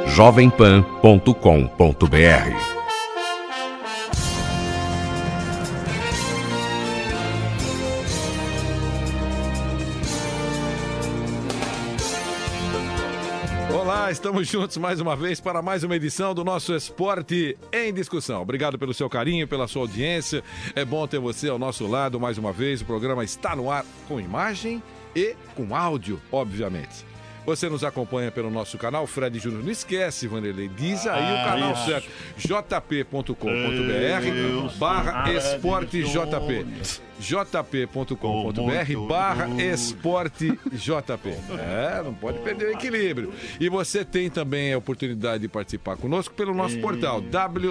jovempan.com.br. Olá, estamos juntos mais uma vez para mais uma edição do nosso Esporte em Discussão. Obrigado pelo seu carinho, pela sua audiência. É bom ter você ao nosso lado mais uma vez. O programa está no ar com imagem e com áudio, obviamente. Você nos acompanha pelo nosso canal Fred Júnior. Não esquece, Vanderlei, diz aí o canal certo. jp.com.br/esportejp. jp.com.br/esportejp. Não pode perder o equilíbrio. E você tem também a oportunidade de participar conosco pelo nosso portal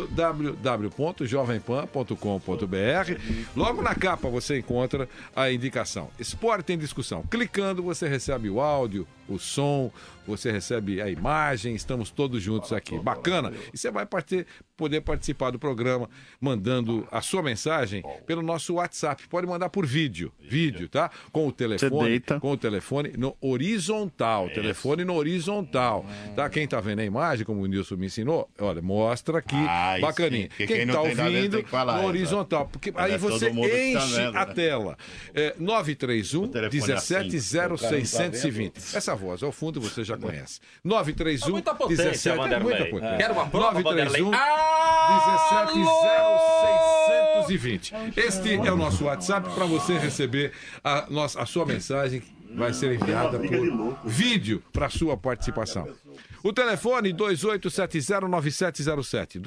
www.jovempan.com.br. Logo na capa você encontra a indicação Esporte em Discussão. Clicando você recebe o áudio, o som, você recebe a imagem, estamos todos juntos aqui. Bacana? E você vai poder participar do programa mandando a sua mensagem pelo nosso WhatsApp. Pode mandar por vídeo, tá? Com o telefone no horizontal, telefone no horizontal, tá? Quem tá vendo a imagem, como o Nilson me ensinou, olha, mostra aqui, bacaninha. Quem tá ouvindo, no horizontal, porque aí você enche a tela. 931 17 0620. Essa voz ao fundo você já conhece. 931 muita potência, 17 Vanderlei. muita potência. Quero uma prova, 931 17 0620. Este é o nosso WhatsApp para você receber a sua mensagem, que vai ser enviada por vídeo para sua participação. O telefone 28709707.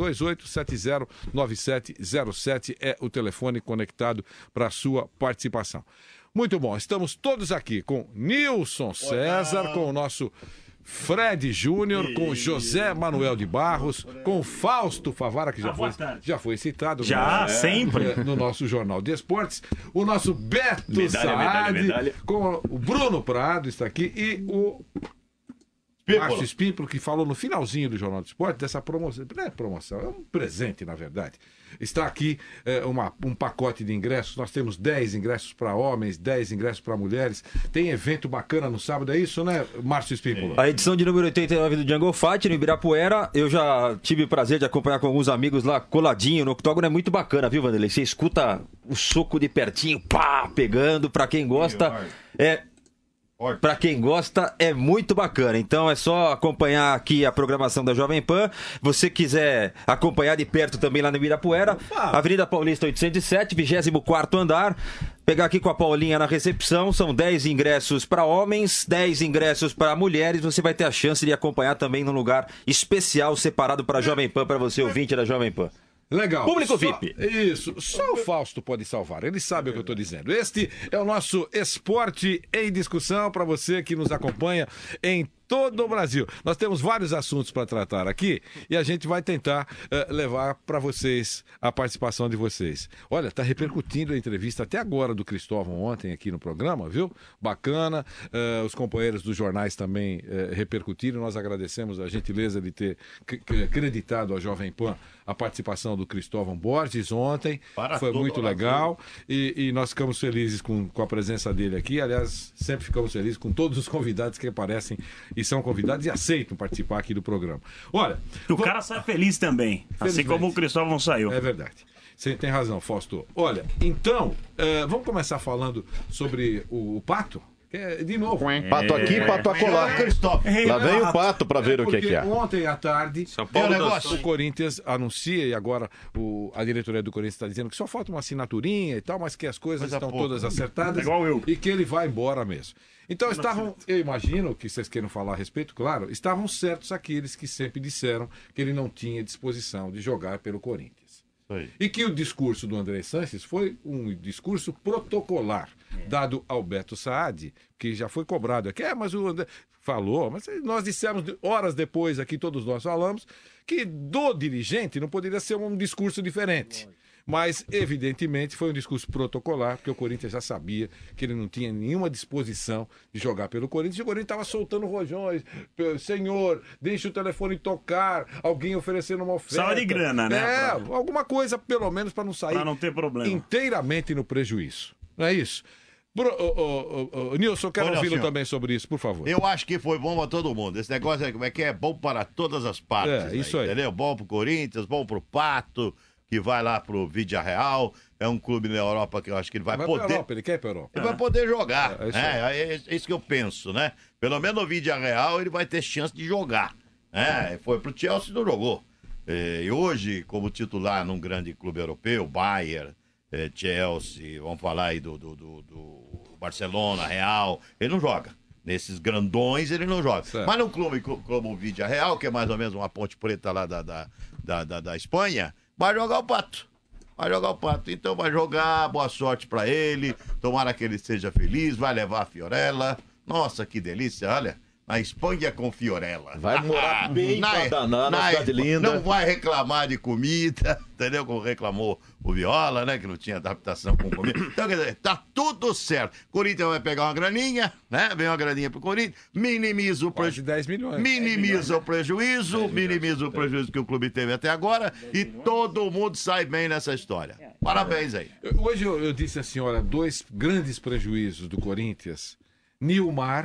28709707 é o telefone conectado para sua participação. Muito bom, estamos todos aqui com Nilson César, com o nosso Fred Júnior, com José Manuel de Barros, com Fausto Favara, que já foi citado sempre no nosso Jornal de Esportes, o nosso Beto Saad, com o Bruno Prado está aqui e o Márcio Espímpolo, que falou no finalzinho do Jornal de Esportes dessa promoção. Não é promoção, é um presente, na verdade. Está aqui um pacote de ingressos. Nós temos 10 ingressos para homens, 10 ingressos para mulheres. Tem evento bacana no sábado, é isso, né, Márcio Espímpolo? A edição de número 89 do Jungle Fight no Ibirapuera. Eu já tive o prazer de acompanhar com alguns amigos lá, coladinho no octógono. É muito bacana, viu, Vanderlei? Você escuta o soco de pertinho, pá, pegando. Para quem gosta, Para quem gosta, é muito bacana. Então é só acompanhar aqui a programação da Jovem Pan. Você quiser acompanhar de perto também lá no Ibirapuera, Avenida Paulista 807, 24º andar. Pegar aqui com a Paulinha na recepção. São 10 ingressos para homens, 10 ingressos para mulheres. Você vai ter a chance de acompanhar também num lugar especial, separado para a Jovem Pan, para você ouvinte da Jovem Pan. Legal. Público VIP. Isso. Só o Fausto pode salvar. Ele sabe o que eu estou dizendo. Este é o nosso Esporte em Discussão para você que nos acompanha em todo o Brasil. Nós temos vários assuntos para tratar aqui e a gente vai tentar levar para vocês a participação de vocês. Olha, está repercutindo a entrevista até agora do Cristóvão ontem aqui no programa, viu? Bacana. Os companheiros dos jornais também repercutiram. Nós agradecemos a gentileza de ter creditado a Jovem Pan a participação do Cristóvão Borges ontem. Foi muito legal e nós ficamos felizes com a presença dele aqui. Aliás, sempre ficamos felizes com todos os convidados que aparecem e são convidados e aceitam participar aqui do programa. Olha, o cara sai feliz também, assim como o Cristóvão saiu. É verdade. Você tem razão, Fausto. Olha, então, vamos começar falando sobre o Pato? De novo. Pato aqui, pato acolá. Lá vem o Pato para ver o que é. Ontem à tarde, o Corinthians anuncia, e agora a diretoria do Corinthians está dizendo que só falta uma assinaturinha e tal, mas que as coisas estão todas acertadas e que ele vai embora mesmo. Então eu imagino que vocês queiram falar a respeito, claro, estavam certos aqueles que sempre disseram que ele não tinha disposição de jogar pelo Corinthians. E que o discurso do André Sanches foi um discurso protocolar, dado ao Beto Saad, que já foi cobrado aqui. Mas o André falou, mas nós dissemos horas depois aqui, todos nós falamos, que do dirigente não poderia ser um discurso diferente. Mas, evidentemente, foi um discurso protocolar, porque o Corinthians já sabia que ele não tinha nenhuma disposição de jogar pelo Corinthians. E o Corinthians estava soltando rojões. Senhor, deixe o telefone tocar, alguém oferecendo uma oferta. Sala de grana, né? Alguma coisa, pelo menos, para não sair pra não ter problema. Inteiramente no prejuízo. Não é isso? Nilson, eu quero ouvi-lo também sobre isso, por favor. Eu acho que foi bom para todo mundo. Esse negócio é bom para todas as partes. Isso aí. Entendeu? Bom pro Corinthians, bom pro Pato, que vai lá pro Villarreal. É um clube na Europa que eu acho que ele vai poder... Pra Europa, ele quer ir pra Europa. Ele vai poder jogar. É isso que eu penso, né? Pelo menos no Villarreal ele vai ter chance de jogar. Foi pro Chelsea e não jogou. E hoje, como titular num grande clube europeu, Bayern, Chelsea, vamos falar aí do Barcelona, Real, ele não joga. Nesses grandões ele não joga. Certo. Mas num clube como o Villarreal, que é mais ou menos uma ponte preta lá da Espanha, vai jogar o Pato. Então vai jogar, boa sorte pra ele. Tomara que ele seja feliz, vai levar a Fiorella. Nossa, que delícia, olha. Na Espanha com Fiorella. Vai morar bem pra danar, na cidade linda. Não vai reclamar de comida, entendeu? Como reclamou o Viola, né? Que não tinha adaptação com comida. Então, quer dizer, tá tudo certo. Corinthians vai pegar uma graninha, né? Vem uma graninha pro Corinthians, minimiza o prejuízo. 10 milhões. Minimiza o prejuízo, minimiza o prejuízo que o clube teve até agora e todo mundo sai bem nessa história. Parabéns aí. Hoje eu disse assim, olha, 2 grandes prejuízos do Corinthians. Nilmar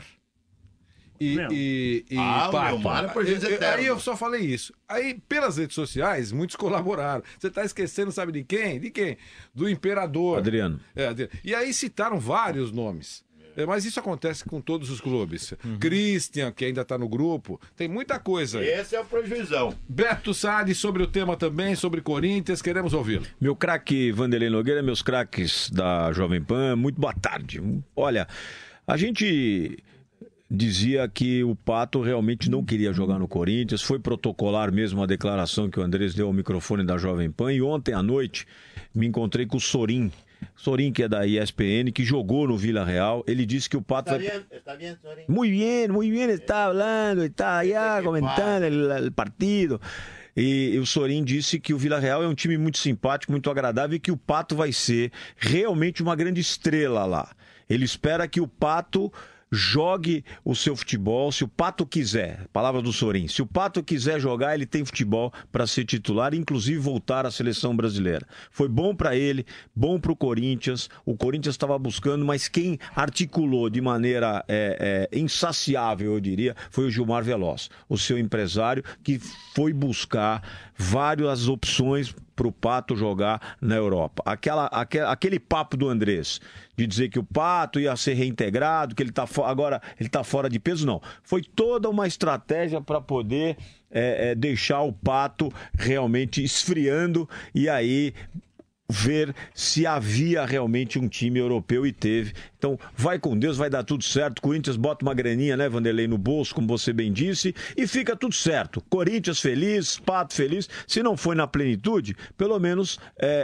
e Pato. Aí eu só falei isso. Aí, pelas redes sociais, muitos colaboraram. Você está esquecendo, sabe de quem? De quem? Do Imperador. Adriano. E aí citaram vários nomes. Mas isso acontece com todos os clubes. Christian, que ainda está no grupo. Tem muita coisa aí. Esse é o prejuizão. Beto Saad, sobre o tema também, sobre Corinthians, queremos ouvi-lo. Meu craque Vanderlei Nogueira, meus craques da Jovem Pan, muito boa tarde. Olha, a gente dizia que o Pato realmente não queria jogar no Corinthians, foi protocolar mesmo a declaração que o Andrés deu ao microfone da Jovem Pan, e ontem à noite me encontrei com o Sorin, que é da ESPN, que jogou no Villarreal. Ele disse que o Pato Está bien, Sorin? Muy bien, está hablando, está allá comentando el partido. E o Sorin disse que o Villarreal é um time muito simpático, muito agradável, e que o Pato vai ser realmente uma grande estrela lá. Ele espera que o Pato jogue o seu futebol, se o Pato quiser, palavras do Sorin, se o Pato quiser jogar, ele tem futebol para ser titular, inclusive voltar à seleção brasileira. Foi bom para ele, bom para o Corinthians estava buscando, mas quem articulou de maneira insaciável, eu diria, foi o Gilmar Veloz, o seu empresário, que foi buscar várias opções para o Pato jogar na Europa. Aquele papo do Andrés de dizer que o Pato ia ser reintegrado, que agora ele está fora de peso, não. Foi toda uma estratégia para poder deixar o Pato realmente esfriando e aí ver se havia realmente um time europeu, e teve. Então, vai com Deus, vai dar tudo certo. Corinthians bota uma graninha, né, Vanderlei, no bolso, como você bem disse, e fica tudo certo. Corinthians feliz, Pato feliz. Se não foi na plenitude, pelo menos,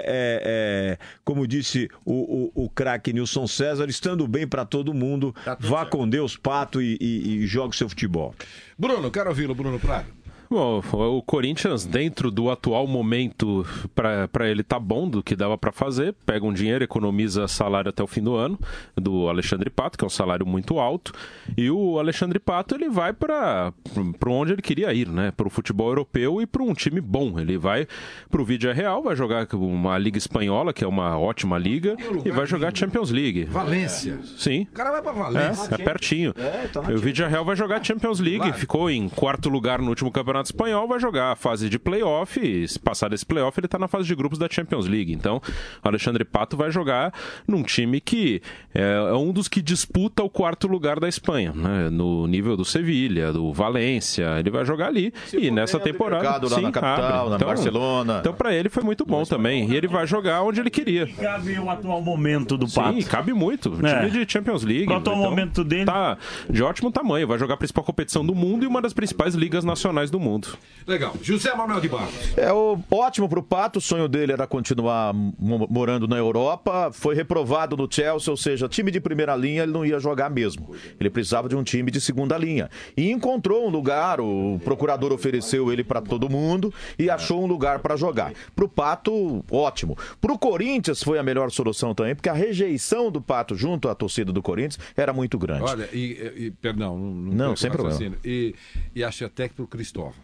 como disse o craque Nilson César, estando bem para todo mundo, vá certo. Com Deus, Pato, e jogue seu futebol. Bruno, quero ouvi-lo, Bruno Prado. Bom, o Corinthians, dentro do atual momento, para ele tá bom do que dava para fazer, pega um dinheiro, economiza salário até o fim do ano, do Alexandre Pato, que é um salário muito alto, e o Alexandre Pato, ele vai para onde ele queria ir, né? Para o futebol europeu e para um time bom. Ele vai para o Villarreal, vai jogar uma Liga Espanhola, que é uma ótima liga, e vai jogar Champions League. Valência. Sim. O cara vai para Valência. É pertinho. O Villarreal vai jogar Champions League, ficou em 4º lugar no último campeonato espanhol, vai jogar a fase de playoff, e se passar desse playoff ele está na fase de grupos da Champions League. Então o Alexandre Pato vai jogar num time que é um dos que disputa o 4º lugar da Espanha, né? No nível do Sevilha, do Valência, ele vai jogar ali, e nessa temporada lá na capital, na Barcelona. Então para ele foi muito bom também, e ele vai jogar onde ele queria. Cabe o atual momento do Pato. Sim, cabe muito, time de Champions League. O atual momento dele tá de ótimo tamanho, vai jogar a principal competição do mundo e uma das principais ligas nacionais do mundo. Legal. José Manuel de Barros. Ótimo pro Pato, o sonho dele era continuar morando na Europa, foi reprovado no Chelsea, ou seja, time de primeira linha ele não ia jogar mesmo. Ele precisava de um time de segunda linha. E encontrou um lugar, o procurador ofereceu ele para todo mundo e achou um lugar para jogar. Pro Pato, ótimo. Pro Corinthians foi a melhor solução também, porque a rejeição do Pato junto à torcida do Corinthians era muito grande. Olha, perdão, não sem problema. E achei até que pro Cristóvão.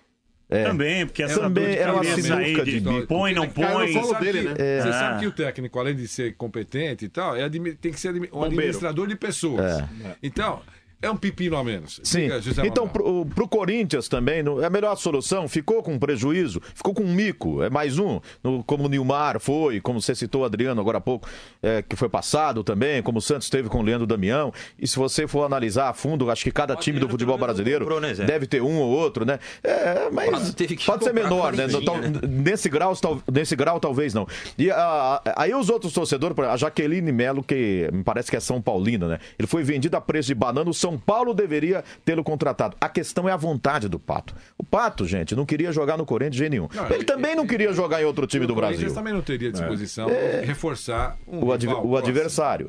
Também, porque essa também era uma sinuca de bico. Põe, não põe. Você sabe que o técnico, além de ser competente e tal, tem que ser um administrador de pessoas. Então, é um pepino a menos. Sim. Então, pro Corinthians também, é a melhor solução. Ficou com prejuízo, ficou com um mico. É mais um, como o Nilmar foi, como você citou o Adriano agora há pouco, que foi passado também, como o Santos teve com o Leandro Damião. E se você for analisar a fundo, acho que cada time do futebol brasileiro deve ter um ou outro, né? Mas pode ser menor, né? Nesse grau, talvez não. E aí os outros torcedores, a Jaqueline Melo, que me parece que é São Paulina, né? Ele foi vendido a preço de banana, o São Paulo deveria tê-lo contratado. A questão é a vontade do Pato. O Pato, gente, não queria jogar no Corinthians de jeito nenhum. Ele também não queria jogar em outro time do Brasil. Ele também não teria disposição de reforçar o adversário.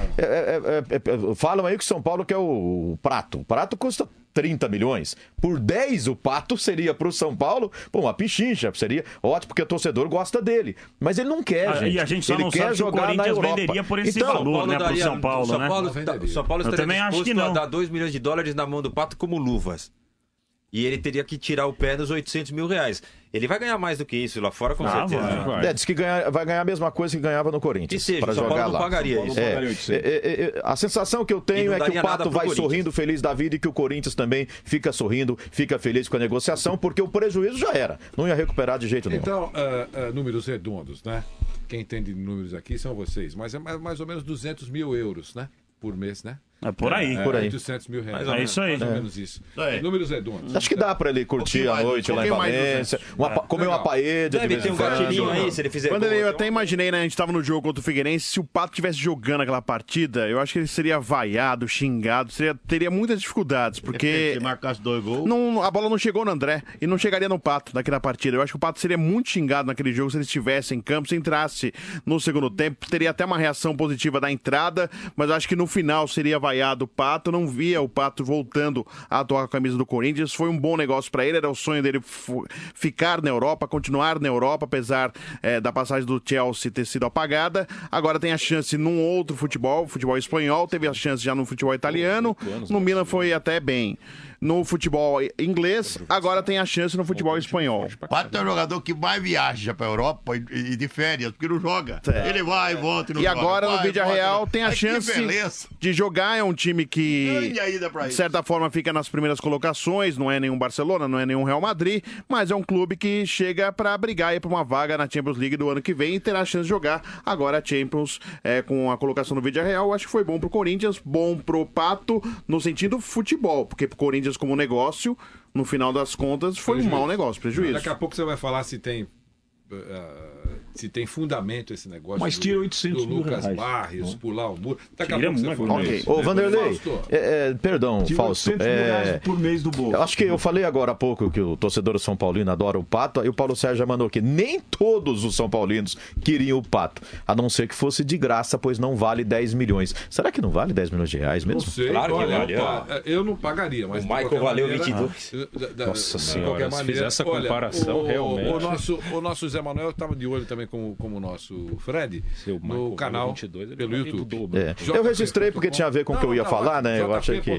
Claro. Falam aí que o São Paulo quer o Prato. O Prato custa 30 milhões. Por 10, o Pato seria pro São Paulo, uma pichincha. Seria ótimo, porque o torcedor gosta dele. Mas ele não quer, gente. E a gente só ele não quer sabe jogar se o Corinthians venderia por esse valor, né, pro São Paulo, né? São Paulo estaria disposto a dar 2 milhões de dólares na mão do Pato como luvas. E ele teria que tirar o pé dos 800 mil reais. Ele vai ganhar mais do que isso lá fora, com certeza. Diz que vai ganhar a mesma coisa que ganhava no Corinthians. Que seja, o São Paulo não pagaria isso. A sensação que eu tenho é que o Pato vai sorrindo, feliz da vida, e que o Corinthians também fica sorrindo, fica feliz com a negociação, porque o prejuízo já era. Não ia recuperar de jeito nenhum. Então, números redondos, né? Quem entende de números aqui são vocês. Mas é mais ou menos 200 mil euros, né? Por mês, né? É por aí. 800 mil reais. É isso aí. Mais ou menos isso. Números redondos. Acho que dá pra ele curtir a noite lá em Valência, comer uma paella. Deve ter um gatilhinho aí, se ele fizer gol. Eu até imaginei, né? A gente tava no jogo contra o Figueirense. Se o Pato estivesse jogando aquela partida, eu acho que ele seria vaiado, xingado, teria muitas dificuldades, porque se marcasse 2 gols. A bola não chegou no André e não chegaria no Pato naquela partida. Eu acho que o Pato seria muito xingado naquele jogo se ele estivesse em campo, se entrasse no segundo tempo. Teria até uma reação positiva da entrada, mas acho que no final seria vaiado o Pato. Não via o Pato voltando a atuar com a camisa do Corinthians. Foi um bom negócio para ele, era o sonho dele ficar na Europa, continuar na Europa, apesar da passagem do Chelsea ter sido apagada. Agora tem a chance num outro futebol espanhol, teve a chance já no futebol italiano, no Milan foi até bem. No futebol inglês, agora tem a chance no futebol espanhol. O Pato é o jogador que mais viaja pra Europa e de férias, porque não joga. Ele vai e volta e não joga. E agora no Villarreal tem a chance de jogar. É um time que, de certa forma, fica nas primeiras colocações. Não é nenhum Barcelona, não é nenhum Real Madrid, mas é um clube que chega pra brigar aí por uma vaga na Champions League do ano que vem e terá a chance de jogar agora a Champions com a colocação no Villarreal. Acho que foi bom pro Corinthians, bom pro Pato no sentido futebol, porque pro Corinthians como negócio, no final das contas, foi um mau negócio, prejuízo. Daqui a pouco você vai falar se tem fundamento esse negócio. Mas tira 800 mil Lucas reais. Barrios, pular o muro. Daqui a pouco você fala. Okay. Ô, Vanderlei, perdão, Fausto. Por mês do bolso. Acho que eu falei agora há pouco que o torcedor São Paulino adora o Pato, e o Paulo Sérgio já mandou aqui. Nem todos os São Paulinos queriam o Pato, a não ser que fosse de graça, pois não vale 10 milhões. Será que não vale 10 milhões de reais mesmo? Não sei. Claro que vale. Eu não pagaria, mas o Michael valeu 22. Nossa senhora, se fizer essa comparação, realmente. O nosso Zé Manuel estava de olho também como o nosso Fred no canal 22, pelo YouTube. Eu registrei porque tinha a ver com o que eu ia falar, né? Eu achei que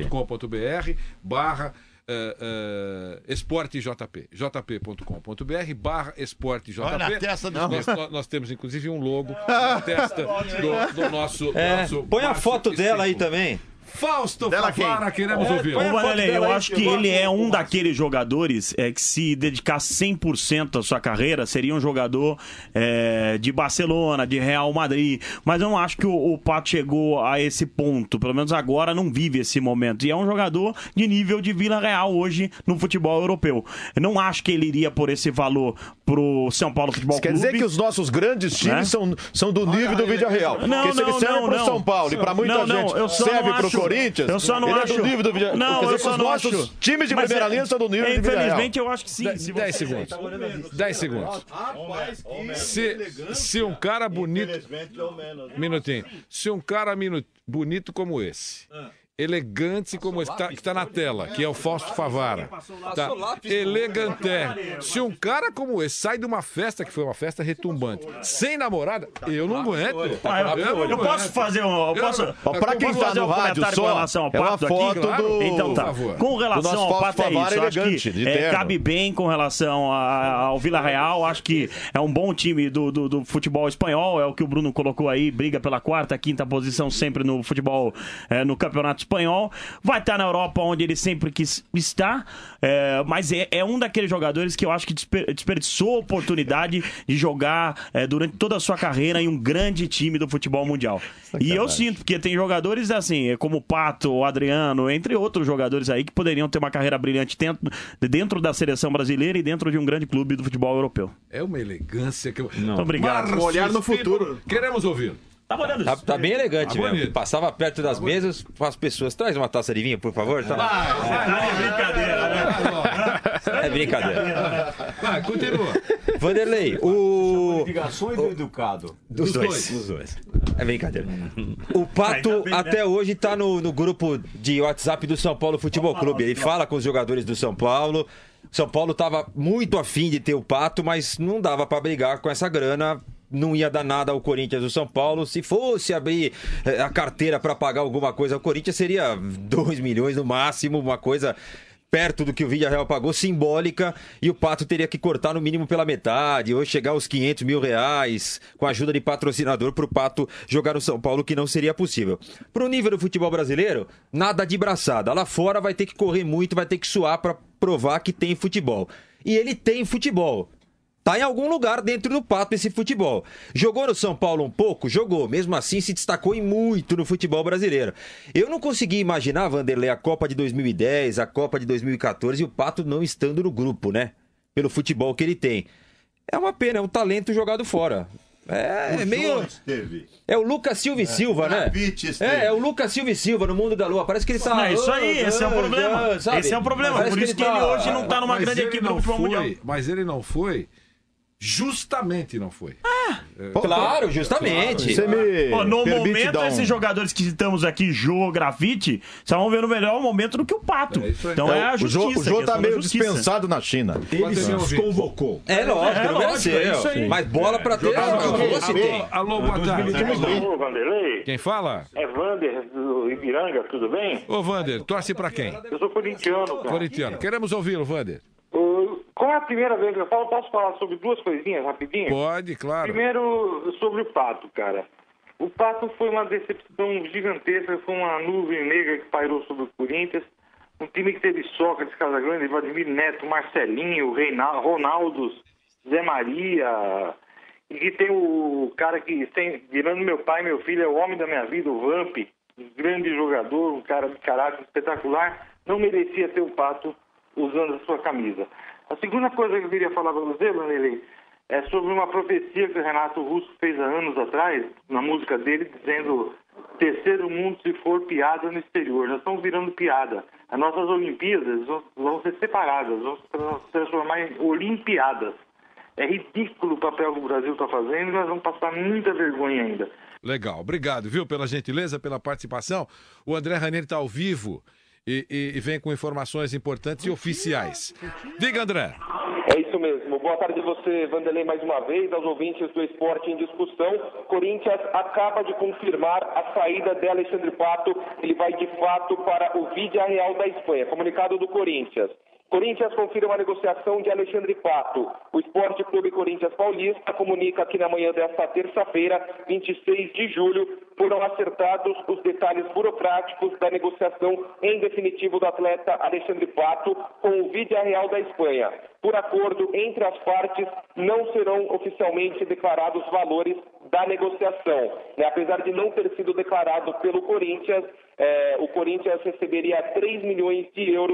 jp.com.br/esportejp jp.com.br/esportejp. Nós temos inclusive um logo na testa do nosso põe a foto dela aí também. Fausto Favara, queremos ouvir. Eu acho que ele é um daqueles jogadores que se dedicar 100% à sua carreira, seria um jogador de Barcelona, de Real Madrid, mas eu não acho que o Pato chegou a esse ponto, pelo menos agora não vive esse momento, e é um jogador de nível de Villarreal hoje no futebol europeu. Eu não acho que ele iria por esse valor pro São Paulo Futebol Clube. Quer dizer que os nossos grandes times são do nível do Villarreal. Porque se eles servem pro São Paulo e pra muita gente serve pro Corinthians, eu só não acho. É do nível do Villarreal. Não, quer dizer que os nossos times de primeira linha são do nível do Villarreal. Infelizmente, eu acho que sim. 10 segundos. 10 segundos. Se um cara bonito... Minutinho. Se um cara bonito como esse elegante como está, que está na tela, que é o Fausto Favara. Tá? Elegante. Se um cara como esse sai de uma festa, que foi uma festa retumbante, sem namorada, eu não aguento. Eu posso fazer um... Pra quem tá no rádio só, com relação ao Pato é uma foto aqui? do... Então tá. Com relação ao Pato é isso. Acho que cabe bem com relação ao Vila Real. Acho que é um bom time do futebol espanhol. É o que o Bruno colocou aí. Briga pela quarta, quinta posição sempre no futebol, no campeonato espanhol. Vai estar na Europa, onde ele sempre quis estar. Mas é um daqueles jogadores que eu acho que desperdiçou a oportunidade de jogar durante toda a sua carreira em um grande time do futebol mundial. E eu sinto, porque tem jogadores assim, como o Pato, o Adriano, entre outros jogadores aí que poderiam ter uma carreira brilhante dentro da seleção brasileira e dentro de um grande clube do futebol europeu. É uma elegância que eu... Muito obrigado. Um olhar no futuro. Queremos ouvir. Tá bem elegante mesmo. Passava perto das mesas com as pessoas. Traz uma taça de vinho, por favor. É brincadeira, né? É brincadeira. Vai, continua. Vanderlei, Ligações do educado. Dos dois. É brincadeira. O Pato até hoje tá no grupo de WhatsApp do São Paulo Futebol Clube. Ele fala com os jogadores do São Paulo. São Paulo tava muito afim de ter o Pato, mas não dava pra brigar com essa grana. Não ia dar nada ao Corinthians do São Paulo. Se fosse abrir a carteira para pagar alguma coisa ao Corinthians, seria 2 milhões no máximo, uma coisa perto do que o Villarreal pagou, simbólica, e o Pato teria que cortar no mínimo pela metade, ou chegar aos 500 mil reais, com a ajuda de patrocinador, para o Pato jogar no São Paulo, que não seria possível. Para o nível do futebol brasileiro, nada de braçada. Lá fora vai ter que correr muito, vai ter que suar para provar que tem futebol. E ele tem futebol. Tá em algum lugar dentro do Pato esse futebol. Jogou no São Paulo um pouco? Jogou. Mesmo assim, se destacou em muito no futebol brasileiro. Eu não consegui imaginar, Vanderlei, a Copa de 2010, a Copa de 2014 e o Pato não estando no grupo, né? Pelo futebol que ele tem. É uma pena, é um talento jogado fora. É meio... É o Lucas Silva e Silva, né? É o Lucas Silva e Silva no mundo da lua. Parece que ele tá... Isso aí, esse é o problema. Esse é o problema. Por isso que ele hoje não tá numa grande equipe do futebol mundial. Mas ele não foi... Justamente não foi. Claro, justamente. No momento, esses jogadores que estamos aqui, Jô, Grafite, estavam vendo o melhor momento do que o Pato. Então é a justiça. O Jô tá meio dispensado na China. Ele se desconvocou. É lógico, não mereceu. Mas bola pra ter, se tem. Alô, boa tarde. Alô, Vanderlei. Quem fala? É Vander, do Ibiranga, tudo bem? Ô, Vander, torce pra quem? Eu sou corintiano, cara. Corintiano. Queremos ouvi-lo, Vander. Qual é a primeira vez que eu falo? Posso falar sobre duas coisinhas rapidinho? Pode, claro. Primeiro, sobre o Pato, cara. O Pato foi uma decepção gigantesca, foi uma nuvem negra que pairou sobre o Corinthians. Um time que teve Sócrates, Casagrande, Vladimir Neto, Marcelinho, Ronaldo, Zé Maria. E que tem o cara que tem, virando meu pai, meu filho, é o homem da minha vida, o Vamp. Um grande jogador, um cara de caráter espetacular. Não merecia ter o Pato usando a sua camisa. A segunda coisa que eu queria falar para você, Vanderlei, é sobre uma profecia que o Renato Russo fez há anos atrás, na música dele, dizendo: terceiro mundo se for piada no exterior. Nós estamos virando piada. As nossas Olimpíadas vão ser separadas, vão se transformar em Olimpiadas. É ridículo o papel que o Brasil está fazendo e nós vamos passar muita vergonha ainda. Legal, obrigado, viu, pela gentileza, pela participação. O André Ranieri está ao vivo e vem com informações importantes e oficiais. Diga, André. É isso mesmo. Boa tarde a você, Vanderlei, mais uma vez, aos ouvintes do Esporte em Discussão. Corinthians acaba de confirmar a saída de Alexandre Pato. Ele vai, de fato, para o Villarreal da Espanha. Comunicado do Corinthians. Corinthians confirma a negociação de Alexandre Pato. O Esporte Clube Corinthians Paulista comunica que na manhã desta terça-feira, 26 de julho, foram acertados os detalhes burocráticos da negociação em definitivo do atleta Alexandre Pato com o Villarreal da Espanha. Por acordo entre as partes, não serão oficialmente declarados valores da negociação. Apesar de não ter sido declarado pelo Corinthians, o Corinthians receberia 3 milhões de euros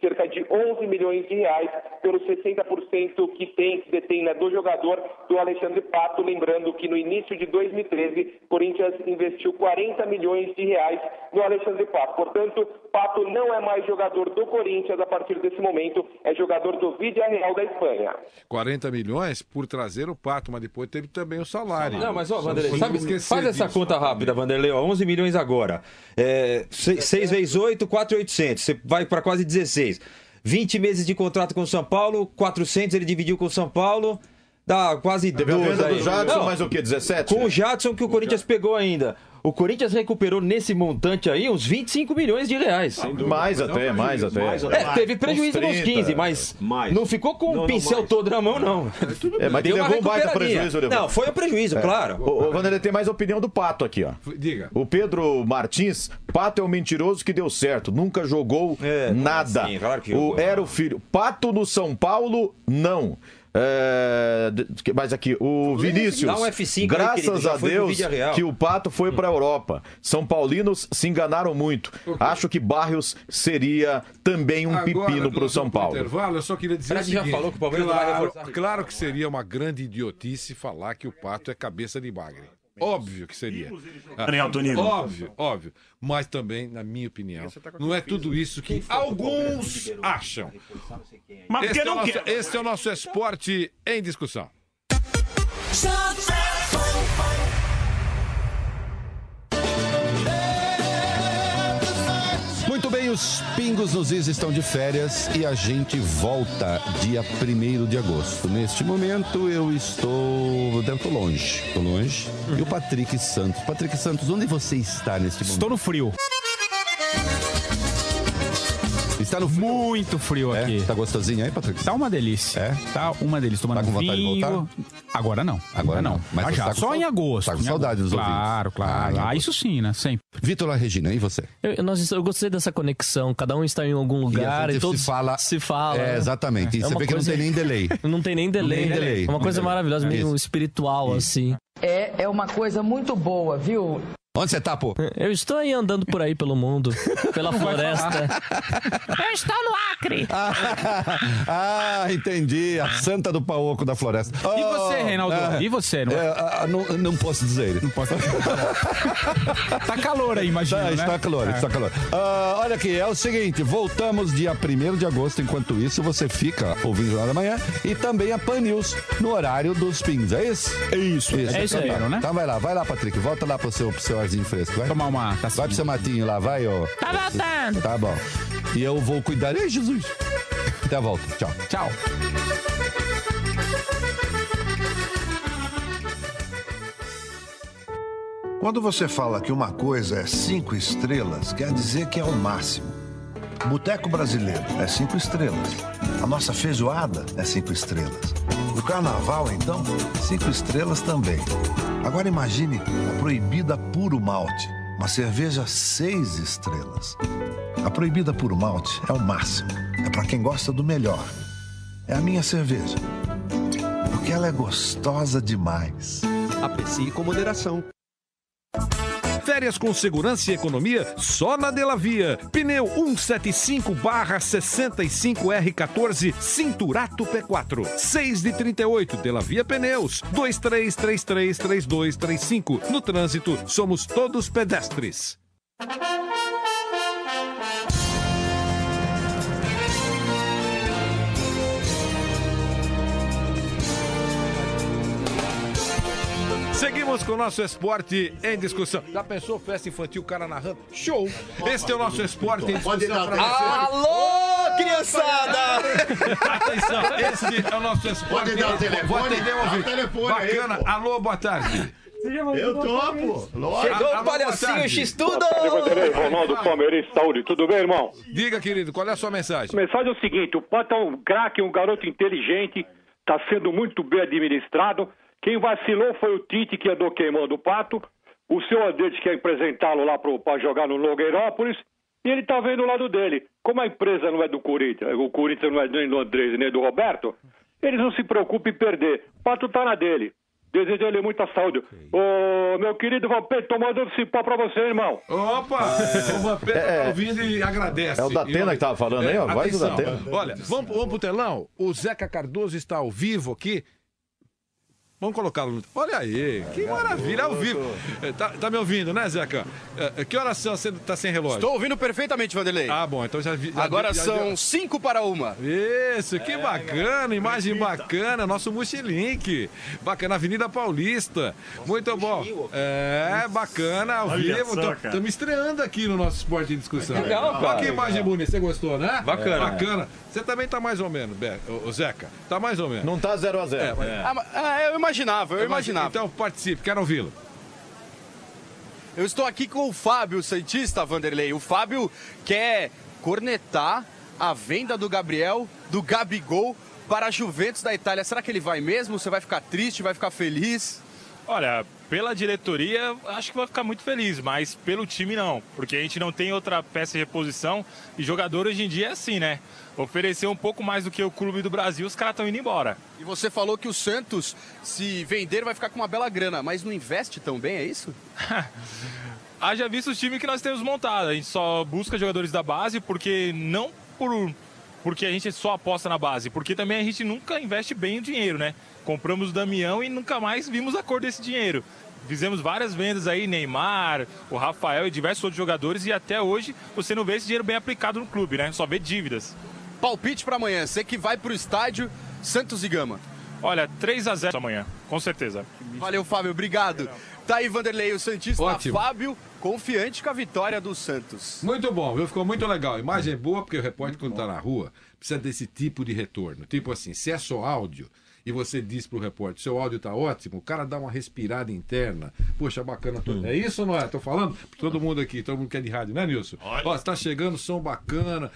cerca de 11 milhões de reais pelos 60% que detém do jogador do Alexandre Pato. Lembrando que no início de 2013, o Corinthians investiu 40 milhões de reais no Alexandre Pato. Portanto, Pato não é mais jogador do Corinthians a partir desse momento, é jogador do Villarreal da Espanha. 40 milhões por trazer o Pato, mas depois teve também o salário. Não, mas Vanderlei, faz essa conta rápida, Vanderlei, 11 milhões agora. 6 vezes 8, 4.800. Você vai para quase 16. 20 meses de contrato com o São Paulo, 400 ele dividiu com o São Paulo, dá quase 12 aí. Do Jadson, mais o quê? 17? Com o Jadson que o Corinthians pegou ainda. O Corinthians recuperou nesse montante aí uns 25 milhões de reais. Mais até. Teve prejuízo nos 15, mas não ficou com o pincel todo na mão, não. Mas deu levou um baita prejuízo. Não, foi um prejuízo, claro. O Vanderlei tem mais opinião do Pato aqui, ó. Diga. O Pedro Martins, Pato é um mentiroso que deu certo, nunca jogou nada. Sim, claro que jogou. Era o filho. Pato no São Paulo, não. Mas aqui, o Vinícius, dá um F5 graças aí, a Deus que o Pato foi para a Europa. São paulinos se enganaram muito. Acho que Barrios seria também um pepino para o São Paulo. Intervalo, eu só queria dizer o seguinte, já falou que o Palmeiras vai reforçar. Claro que seria uma grande idiotice falar que o Pato é cabeça de bagre. Óbvio que seria. Óbvio. Mas também, na minha opinião, não é tudo isso que alguns acham. Mas Este é o nosso Esporte em Discussão. Muito bem, os Pingos nos Is estão de férias e a gente volta dia 1º de agosto. Neste momento eu estou longe. E o Patrick Santos. Patrick Santos, onde você está neste momento? Estou no frio. Está no frio? Muito frio aqui. Tá gostosinho aí, Patrick? Tá uma delícia. Tá uma delícia. Tomando com vontade vinho. de voltar? Agora não. Mas já, só em agosto. Tá com saudade dos ouvintes. Claro. Isso sim, né? Sempre. Vitor La Regina, e você? Eu gostei dessa conexão. Cada um está em algum lugar e todos se fala. Exatamente. E você vê que não tem nem delay. Não tem nem delay. É uma coisa maravilhosa, meio espiritual, assim. É uma coisa muito boa, viu? Onde você tá, pô? Eu estou aí andando por aí pelo mundo, pela floresta. Eu estou no Acre. Entendi. A santa do paoco da floresta. E você, Reinaldo? E você? Não posso dizer. Não posso dizer. Tá calor aí, imagina, Está calor. Olha aqui, é o seguinte, voltamos dia 1º de agosto. Enquanto isso, você fica ouvindo lá da manhã e também a Pan News no horário dos Pingos. É isso? Isso. É isso aí, né? Então vai lá, Patrick. Volta lá pro seu arzinho fresco, vai? Tomar uma tacinha. Vai pro seu matinho lá, vai, ó. Tá voltando. Tá bom. E eu vou cuidar. Ei, Jesus. Até a volta. Tchau. Quando você fala que uma coisa é 5 estrelas, quer dizer que é o máximo. Boteco Brasileiro é 5 estrelas. A nossa feijoada é 5 estrelas. O carnaval, então, 5 estrelas também. Agora imagine a Proibida Puro Malte, uma cerveja 6 estrelas. A Proibida Puro Malte é o máximo. É para quem gosta do melhor. É a minha cerveja. Porque ela é gostosa demais. Aprecie com moderação. Férias com segurança e economia só na Delavia. Pneu 175/65R14 Cinturato P4. 6 de 38. Delavia Pneus. 23333235. No trânsito, somos todos pedestres. Seguimos com o nosso Esporte em Discussão. Já pensou festa infantil, o cara narrando? Show! Este é o nosso Esporte em Discussão. Alô, criançada! Atenção, este é o nosso Esporte em Discussão. Vou atender um ouvinte. Bacana. Aí, alô, boa tarde. Eu topo. Chegou o palhacinho X-Tudo! Ronaldo Palmeirense, saúde. Tudo bem, irmão? Diga, querido, qual é a sua mensagem? A mensagem é o seguinte, o Pato é um craque, um garoto inteligente, está sendo muito bem administrado. Quem vacilou foi o Tite, que andou queimando o Pato. O seu Andrés quer apresentá-lo lá para jogar no Nogueirópolis. E ele está vendo o lado dele. Como a empresa não é do Corinthians, o Corinthians não é nem do Andrés nem do Roberto, eles não se preocupam em perder. O Pato está na dele. Desejo a ele muita saúde. Ô, meu querido Vampeta, tô mandando cipó pra você, irmão. Opa! O Vampeta tá ouvindo e agradece. É o Datena que tava falando aí, ó. Vai do Datena. Olha, vamos pro telão. O Zeca Cardoso está ao vivo aqui. Vamos colocá-lo no... Olha aí, que maravilha, ao vivo. Tá me ouvindo, né, Zeca? Que horas são? Você tá sem relógio? Estou ouvindo perfeitamente, Vanderlei. Ah, bom, então já vi. Agora são 5 para 1. Isso, que bacana, imagem bacana, nosso Multilink. Bacana, Avenida Paulista. Muito bom. Bacana, ao vivo. Estamos estreando aqui no nosso Esporte em Discussão. Legal, cara. Olha que imagem bonita, você gostou, né? Bacana. Bacana. Você também tá mais ou menos, o Zeca. Tá mais ou menos. Não tá 0-0. Eu imaginava. Então participe, quero ouvi-lo. Eu estou aqui com o Fábio, Santista, Vanderlei. O Fábio quer cornetar a venda do Gabigol para a Juventus da Itália. Será que ele vai mesmo? Você vai ficar triste, vai ficar feliz? Olha, pela diretoria, acho que vai ficar muito feliz, mas pelo time não, porque a gente não tem outra peça de reposição e jogador hoje em dia é assim, né? Oferecer um pouco mais do que o clube do Brasil, os caras estão indo embora. E você falou que o Santos, se vender, vai ficar com uma bela grana, mas não investe tão bem, é isso? Haja visto o time que nós temos montado, a gente só busca jogadores da base porque não porque a gente só aposta na base, porque também a gente nunca investe bem o dinheiro, né? Compramos o Damião e nunca mais vimos a cor desse dinheiro. Fizemos várias vendas aí, Neymar, o Rafael e diversos outros jogadores, e até hoje você não vê esse dinheiro bem aplicado no clube, né? Só vê dívidas. Palpite para amanhã, você que vai pro estádio Santos e Gama. Olha, 3-0 amanhã, com certeza. Valeu, Fábio, obrigado. Tá aí, Vanderlei, o Santista. Ótimo. Fábio, confiante com a vitória do Santos. Muito bom, viu? Ficou muito legal. Imagem boa, porque o repórter, quando tá na rua, precisa desse tipo de retorno. Tipo assim, se é só áudio e você diz pro repórter, seu áudio tá ótimo, o cara dá uma respirada interna. Poxa, bacana. É isso ou não é? Tô falando pra todo mundo aqui, todo mundo que é de rádio, né, Nilson? Ó, você tá chegando, som bacana.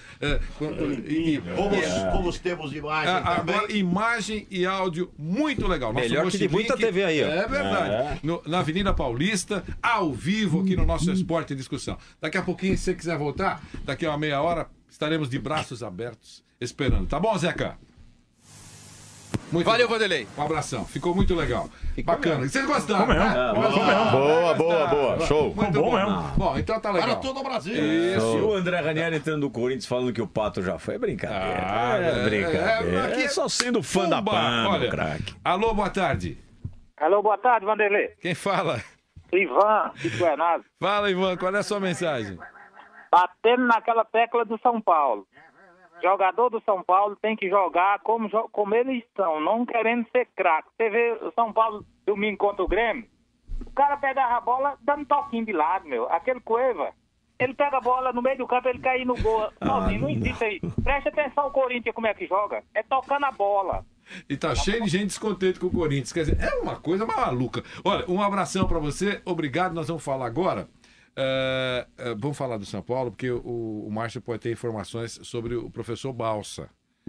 Como temos imagem também. Agora, imagem e áudio muito legal. Nosso Melhor que de muita TV aí, ó. É verdade. Na Avenida Paulista, ao vivo aqui no nosso Esporte em Discussão. Daqui a pouquinho, se você quiser voltar, daqui a uma meia hora, estaremos de braços abertos esperando. Tá bom, Zeca? Valeu, Vanderlei. Um abração. Ficou muito legal. Bacana. Vocês gostaram, né? Boa. Show. Muito bom mesmo. Bom, então tá legal. Para todo o Brasil. Isso. E o André Ranieri entrando no Corinthians falando que o Pato já foi. É brincadeira. Brincadeira. Aqui é só sendo fã da PAN, olha, craque. Alô, boa tarde. Alô, boa tarde, Vanderlei. Quem fala? Ivan, de Guernado. Fala, Ivan. Qual é a sua mensagem? Batendo naquela tecla do São Paulo. Jogador do São Paulo tem que jogar como eles estão, não querendo ser craque. Você vê o São Paulo domingo contra o Grêmio, o cara pegava a bola dando toquinho de lado, meu. Aquele Cueva, ele pega a bola no meio do campo, ele cai no gol. Não existe aí. Preste atenção o Corinthians como é que joga. É tocando a bola. E tá cheio de gente descontente com o Corinthians. Quer dizer, é uma coisa maluca. Olha, um abração pra você. Obrigado. Nós vamos falar agora. Vamos falar do São Paulo, porque o Márcio pode ter informações sobre o professor Balsa.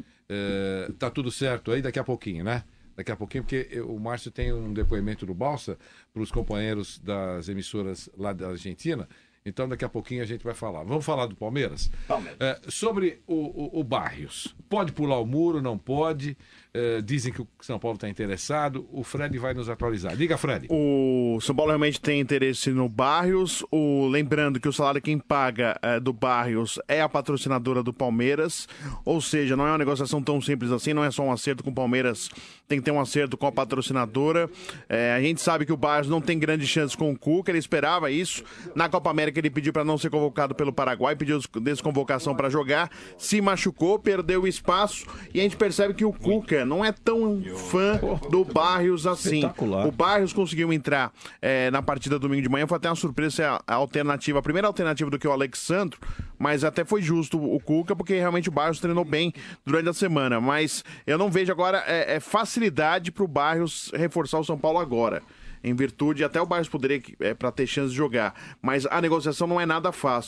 Tá tudo certo aí daqui a pouquinho, né? Daqui a pouquinho, porque o Márcio tem um depoimento do Balsa para os companheiros das emissoras lá da Argentina. Então, daqui a pouquinho a gente vai falar. Vamos falar do Palmeiras? Sobre o Barrios. Pode pular o muro, não pode? Dizem que o São Paulo está interessado. O Fred vai nos atualizar. Diga, Fred. O São Paulo realmente tem interesse no Barrios. Lembrando que o salário quem paga do Barrios é a patrocinadora do Palmeiras. Ou seja, não é uma negociação tão simples assim. Não é só um acerto com o Palmeiras. Tem que ter um acerto com a patrocinadora. A gente sabe que o Barrios não tem grandes chances com o Cuca. Ele esperava isso. Na Copa América ele pediu para não ser convocado pelo Paraguai. Pediu desconvocação para jogar. Se machucou, perdeu o espaço. E a gente percebe que o Cuca não é tão fã do Barrios assim. O Barrios conseguiu entrar na partida domingo de manhã, foi até uma surpresa a primeira alternativa do que o Alexandro, mas até foi justo o Cuca, porque realmente o Barrios treinou bem durante a semana, mas eu não vejo agora facilidade para o Barrios reforçar o São Paulo agora. Em virtude, até o Barrios poderia para ter chance de jogar, mas a negociação não é nada fácil.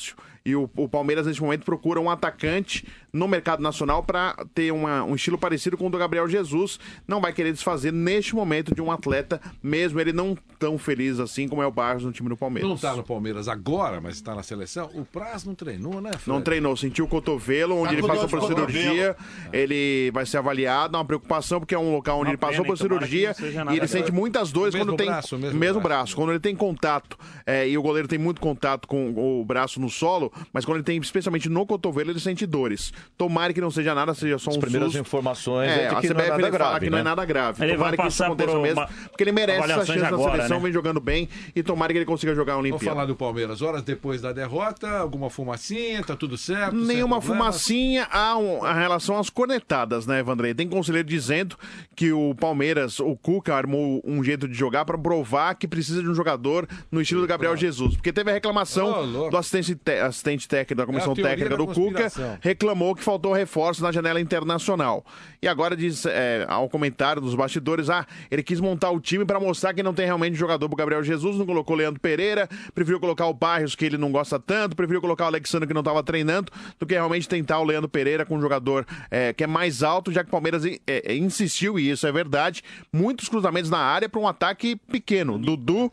E o Palmeiras, nesse momento, procura um atacante no mercado nacional para ter um estilo parecido com o do Gabriel Jesus. Não vai querer desfazer, neste momento, de um atleta, mesmo ele não tão feliz assim como é o Barros no time do Palmeiras. Não está no Palmeiras agora, mas está na seleção. O Praz não treinou, né, Fred? Não treinou, sentiu o cotovelo, onde ele passou por cirurgia. Ele vai ser avaliado, é uma preocupação, porque é um local onde ele passou por cirurgia e ele sente muitas dores quando tem... Mesmo braço. Quando ele tem contato, e o goleiro tem muito contato com o braço no solo, mas quando ele tem, especialmente no cotovelo, ele sente dores. Tomara que não seja nada, seja só um susto. As primeiras informações é de que não é nada grave, que não é nada grave. Ele tomara vai que isso aconteça mesmo, porque ele merece essa chance agora, na seleção, né? Vem jogando bem, e tomara que ele consiga jogar a Olimpíada. Vamos falar do Palmeiras. Horas depois da derrota, alguma fumacinha, tá tudo certo? Nenhuma fumacinha a relação às cornetadas, né, Evandrei? Tem conselheiro dizendo que o Palmeiras, o Cuca, armou um jeito de jogar para provar que precisa de um jogador no estilo do Gabriel Jesus. Porque teve a reclamação do assistente técnico da comissão técnica do Cuca, reclamou que faltou reforço na janela internacional. E agora diz, ao comentário dos bastidores, ele quis montar o time para mostrar que não tem realmente jogador pro Gabriel Jesus, não colocou o Leandro Pereira, preferiu colocar o Barrios, que ele não gosta tanto, preferiu colocar o Alexandre, que não estava treinando, do que realmente tentar o Leandro Pereira com um jogador que é mais alto, já que o Palmeiras insistiu, e isso é verdade, muitos cruzamentos na área para um ataque pequeno. Dudu,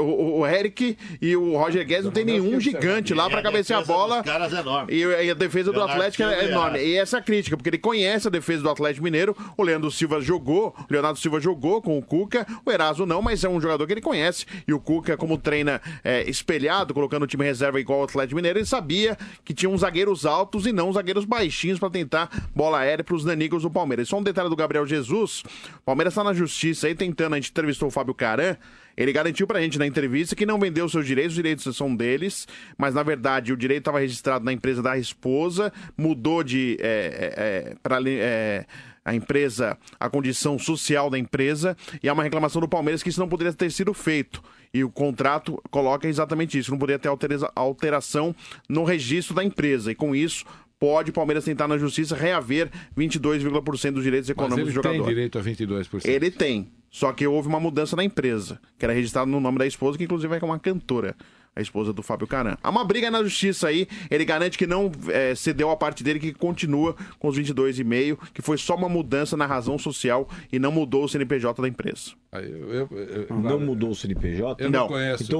o Eric e o Roger Guedes não tem nenhum gigante lá para cabecear a bola. Caras é enorme. E a defesa do Atlético é enorme. E essa é a crítica, porque ele conhece a defesa do Atlético Mineiro. O Leonardo Silva jogou com o Cuca, o Eraso não, mas é um jogador que ele conhece. E o Cuca, como treina espelhado, colocando o time reserva igual ao Atlético Mineiro, ele sabia que tinha uns zagueiros altos e não uns zagueiros baixinhos para tentar bola aérea para os nanigos do Palmeiras. Só um detalhe do Gabriel Jesus: o Palmeiras está na justiça aí tentando, a gente entrevistou o Fábio Caran. Ele garantiu pra gente na entrevista que não vendeu seus direitos, os direitos são deles, mas na verdade o direito estava registrado na empresa da esposa, mudou para a empresa, a condição social da empresa, e há uma reclamação do Palmeiras que isso não poderia ter sido feito. E o contrato coloca exatamente isso, não poderia ter alteração no registro da empresa, e com isso pode o Palmeiras tentar na justiça reaver 22,% dos direitos econômicos do jogador. Ele tem direito a 22%. Ele tem. Só que houve uma mudança na empresa, que era registrado no nome da esposa, que inclusive é uma cantora, a esposa do Fábio Caran. Há uma briga na justiça aí, ele garante que não cedeu a parte dele, que continua com os 22,5%, que foi só uma mudança na razão social e não mudou o CNPJ da empresa. Não mudou o CNPJ? Eu não conheço. Então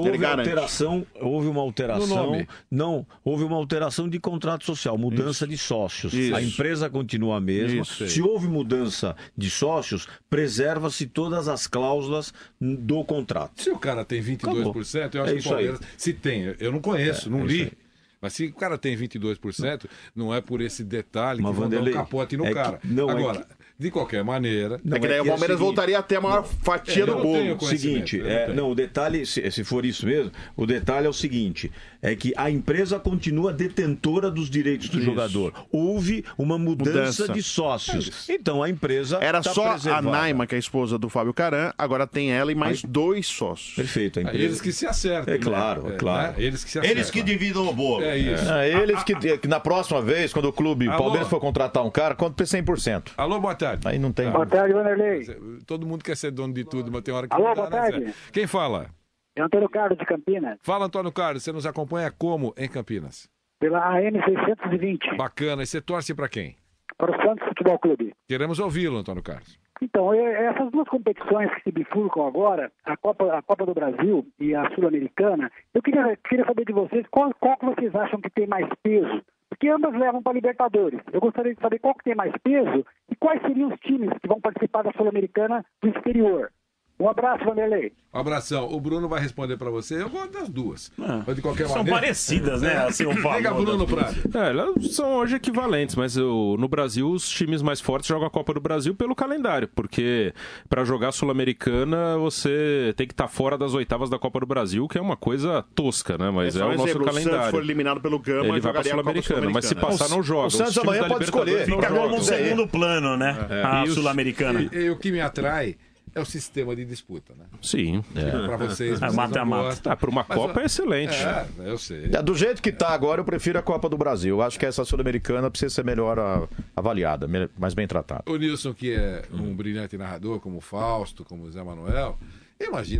houve uma alteração. Não, houve uma alteração de contrato social, mudança de sócios. Isso. A empresa continua a mesma. Se houve mudança de sócios, preserva-se todas as cláusulas do contrato. Se o cara tem 22%, eu acho que o Palmeiras... Se tem, eu não conheço, não li. Mas se o cara tem 22%, não é por esse detalhe que vão dar um capote no cara. Agora, de qualquer maneira... que daí o Palmeiras voltaria a ter a maior fatia do bolo. Seguinte, o detalhe, se for isso mesmo, o detalhe é o seguinte, é que a empresa continua detentora dos direitos do jogador. Houve uma mudança de sócios. Então a empresa era só preservada. A Naima, que é a esposa do Fábio Caran, agora tem ela e mais 2 sócios. Perfeito. A empresa... Eles que se acertam. É claro. Eles que se acertam. Eles que dividam o bolo. É isso. Eles que na próxima vez, quando o clube Palmeiras for contratar um cara, conta por 100%. Alô, boa tarde. Aí não tem... Boa tarde, Vanderlei. Todo mundo quer ser dono de tudo, mas tem hora que Alô, não dá, boa tarde. né? Quem fala? É Antônio Carlos, de Campinas. Fala, Antônio Carlos. Você nos acompanha como em Campinas? Pela AM 620. Bacana. E você torce para quem? Para o Santos Futebol Clube. Queremos ouvi-lo, Antônio Carlos. Então, essas duas competições que se bifurcam agora, a Copa do Brasil e a Sul-Americana, eu queria saber de vocês qual que vocês acham que tem mais peso, porque ambas levam para a Libertadores. Eu gostaria de saber qual que tem mais peso e quais seriam os times que vão participar da Sul-Americana do exterior. Um abraço, Vanderlei. Um abração. O Bruno vai responder para você. Eu gosto das duas. Mas de qualquer são maneira... parecidas, né? Assim, Diga, Bruno Prado. Elas são hoje equivalentes, mas no Brasil os times mais fortes jogam a Copa do Brasil pelo calendário, porque para jogar Sul-Americana você tem que estar fora das oitavas da Copa do Brasil, que é uma coisa tosca, né? Mas é o nosso calendário. Se o Santos for eliminado pelo Gama, ele vai para a Sul-Americana, mas se passar não joga. O Santos amanhã pode escolher. Fica como um segundo plano, né? A Sul-Americana. E o que me atrai é o sistema de disputa, né? Sim. Para vocês, mata-mata. Para uma Copa é excelente. Eu sei. Do jeito que está agora, eu prefiro a Copa do Brasil. Eu acho que essa Sul-Americana precisa ser melhor avaliada, mais bem tratada. O Nilson, que é um brilhante narrador, como o Fausto, como o Zé Manuel, eu imagino que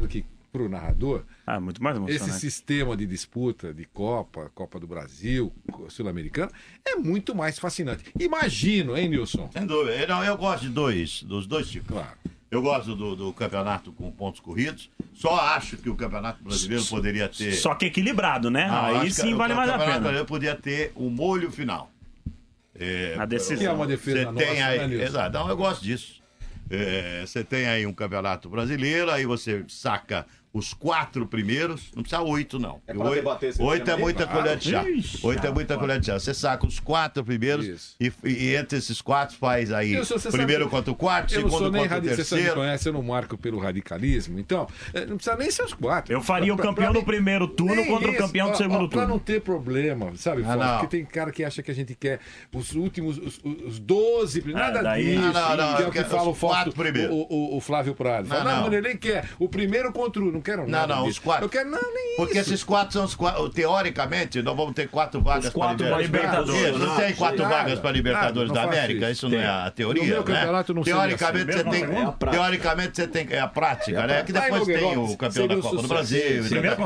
para o narrador, muito mais emocionante. Esse sistema de disputa de Copa do Brasil, Sul-Americana, é muito mais fascinante. Imagino, hein, Nilson? Sem dúvida. Não, eu gosto dos dois tipos. Claro. Eu gosto do campeonato com pontos corridos. Só acho que o Campeonato Brasileiro poderia ter... Só que equilibrado, né? Não, aí sim vale mais a pena. O Campeonato Brasileiro podia ter um molho final. A decisão. Que é uma defesa nossa, aí, né, Nilson? exato. Não, eu gosto disso. Você tem aí um Campeonato Brasileiro, aí você saca os 4 primeiros, não precisa 8 não. É para debater esse 8 é tema muita aí? colher de chá. 8 é muita colher de chá. Você saca os 4 primeiros e entre esses 4 faz aí primeiro contra o quarto, segundo contra o terceiro. Você me conhece, eu não marco pelo radicalismo, então não precisa nem ser os 4. Eu faria o campeão do primeiro turno contra o campeão do segundo turno. Pra não ter problema, sabe, Fábio? Porque tem cara que acha que a gente quer os últimos, os 12, nada disso. Que é o que fala o Flávio Prado. Não, ele nem quer o primeiro contra o... Não quero nada Não, disso. os 4. Eu quero nem porque isso. esses 4 são os 4. Teoricamente, nós vamos ter 4 vagas para Libertadores. Não tem 4 vagas para Libertadores da América? Isso não é a teoria, no meu campeonato não teoricamente você tem. Teoricamente você tem. É a prática, né? Que depois tem o campeão da Copa do Brasil.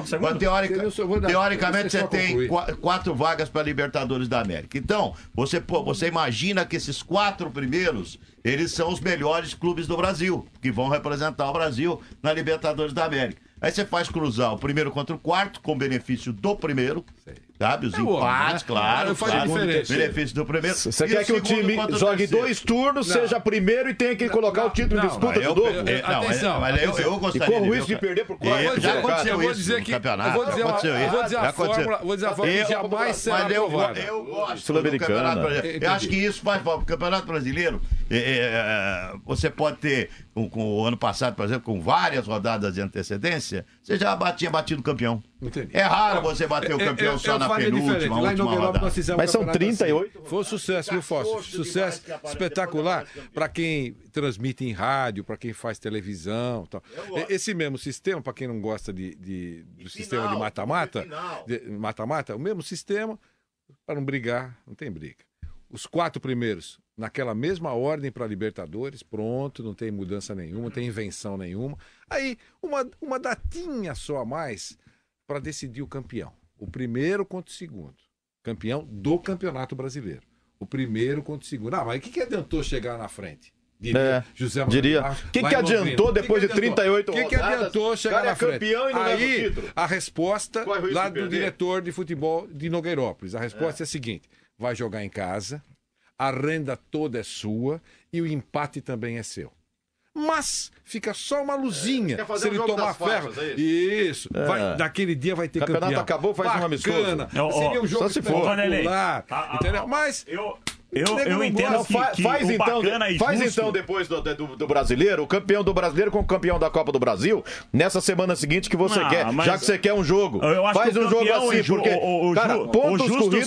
Teoricamente você tem 4 vagas para Libertadores da América. Então, você imagina que esses 4 primeiros, eles são os melhores clubes do Brasil, que vão representar o Brasil na Libertadores da América. Aí você faz cruzar o primeiro contra o quarto, com benefício do primeiro, sabe? Os empates, claro. Benefício do primeiro. Você quer que o time jogue 2 turnos, seja primeiro e tenha que colocar o título em disputa de novo? Atenção, mas eu gostaria de ver. E corro isso de perder por 4. Já aconteceu isso no campeonato. Vou dizer a fórmula que jamais será aprovada. Eu gosto do Campeonato Brasileiro. Eu acho que isso faz falta. O Campeonato Brasileiro, você pode ter, com o ano passado, por exemplo, com várias rodadas de antecedência, você já tinha batido o campeão. Entendi. É raro você bater o campeão só na penúltima, última rodada. Mas são 38. Foi um sucesso, viu, Fausto? Sucesso espetacular para quem transmite em rádio, para quem faz televisão. Tal. Esse mesmo sistema, para quem não gosta do sistema de mata-mata, o mesmo sistema, para não brigar, não tem briga. Os 4 primeiros, naquela mesma ordem para Libertadores, pronto, não tem mudança nenhuma, não tem invenção nenhuma. Aí, uma datinha só a mais para decidir o campeão. O primeiro contra o segundo. Campeão do Campeonato Brasileiro. O primeiro contra o segundo. Mas o que adiantou chegar na frente? Diria José Manuel Marques. O que adiantou depois de 38 rodadas? O que adiantou chegar na frente? Campeão e não leva o título. A resposta lá do diretor de futebol de Nogueirópolis. A resposta é a seguinte: vai jogar em casa, a renda toda é sua e o empate também é seu. Mas fica só uma luzinha se ele tomar ferro. Isso. Naquele dia vai ter campeão. O campeonato acabou, faz um amistoso. Seria um jogo espetacular. Entendeu? Mas... Eu entendo que faz então depois do brasileiro, o campeão do brasileiro com o campeão da Copa do Brasil, nessa semana seguinte que você quer, já que você quer um jogo. Faz um jogo assim, porque, cara, pontos corridos.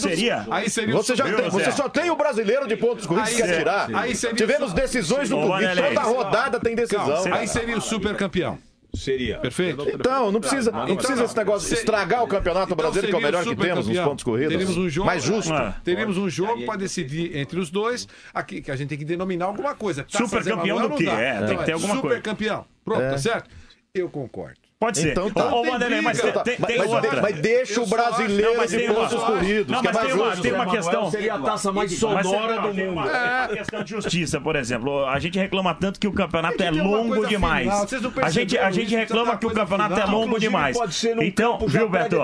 Você só tem o brasileiro de pontos corridos que quer tirar. Tivemos decisões no Covid, toda rodada tem decisão. Aí seria o super campeão. Seria. Perfeito? Então, não precisa esse negócio de estragar o Campeonato Brasileiro, que é o melhor que temos nos pontos corridos. Teríamos um jogo, mais justo. Teríamos um jogo para decidir entre os dois, aqui, que a gente tem que denominar alguma coisa. Super campeão do quê? Tem que ter alguma coisa. Super campeão. Pronto, tá certo? Eu concordo. Pode ser. Então, tá. Mas deixa o brasileiro de pontos corridos. Não, mas tem uma questão. Seria a taça mais sonora do mundo. É questão de justiça, por exemplo. A gente reclama tanto que o campeonato é longo demais. A gente reclama que o campeonato é longo demais. Então, viu, Beto?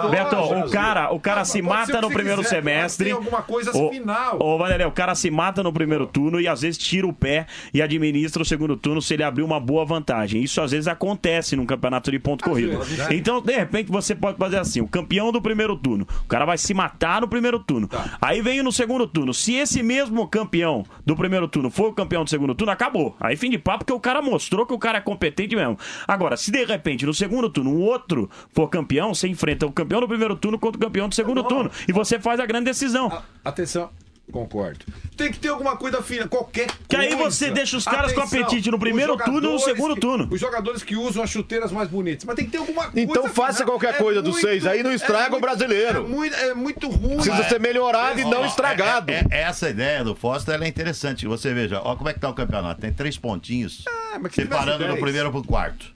O cara se mata no primeiro semestre. Ô, Vanderlei, o cara se mata no primeiro turno e às vezes tira o pé e administra o segundo turno se ele abrir uma boa vantagem. Isso às vezes acontece num campeonato de ponto corrido. Então, de repente, você pode fazer assim, o campeão do primeiro turno, o cara vai se matar no primeiro turno. Aí vem no segundo turno. Se esse mesmo campeão do primeiro turno for o campeão do segundo turno, acabou. Aí fim de papo, porque o cara mostrou que o cara é competente mesmo. Agora, se de repente no segundo turno um outro for campeão, você enfrenta o campeão do primeiro turno contra o campeão do segundo turno. E você faz a grande decisão. Atenção. Concordo. Tem que ter alguma coisa fina, qualquer coisa. Que aí você deixa os caras com apetite no primeiro turno e no segundo turno. Os jogadores que usam as chuteiras mais bonitas. Mas tem que ter alguma coisa. Então faça qualquer coisa dos 6 aí, não estraga o brasileiro. É muito ruim. Precisa ser melhorado e não estragado. Essa ideia do Foster ela é interessante. Você veja, ó como é que tá o campeonato. Tem 3 pontinhos separando do primeiro pro quarto.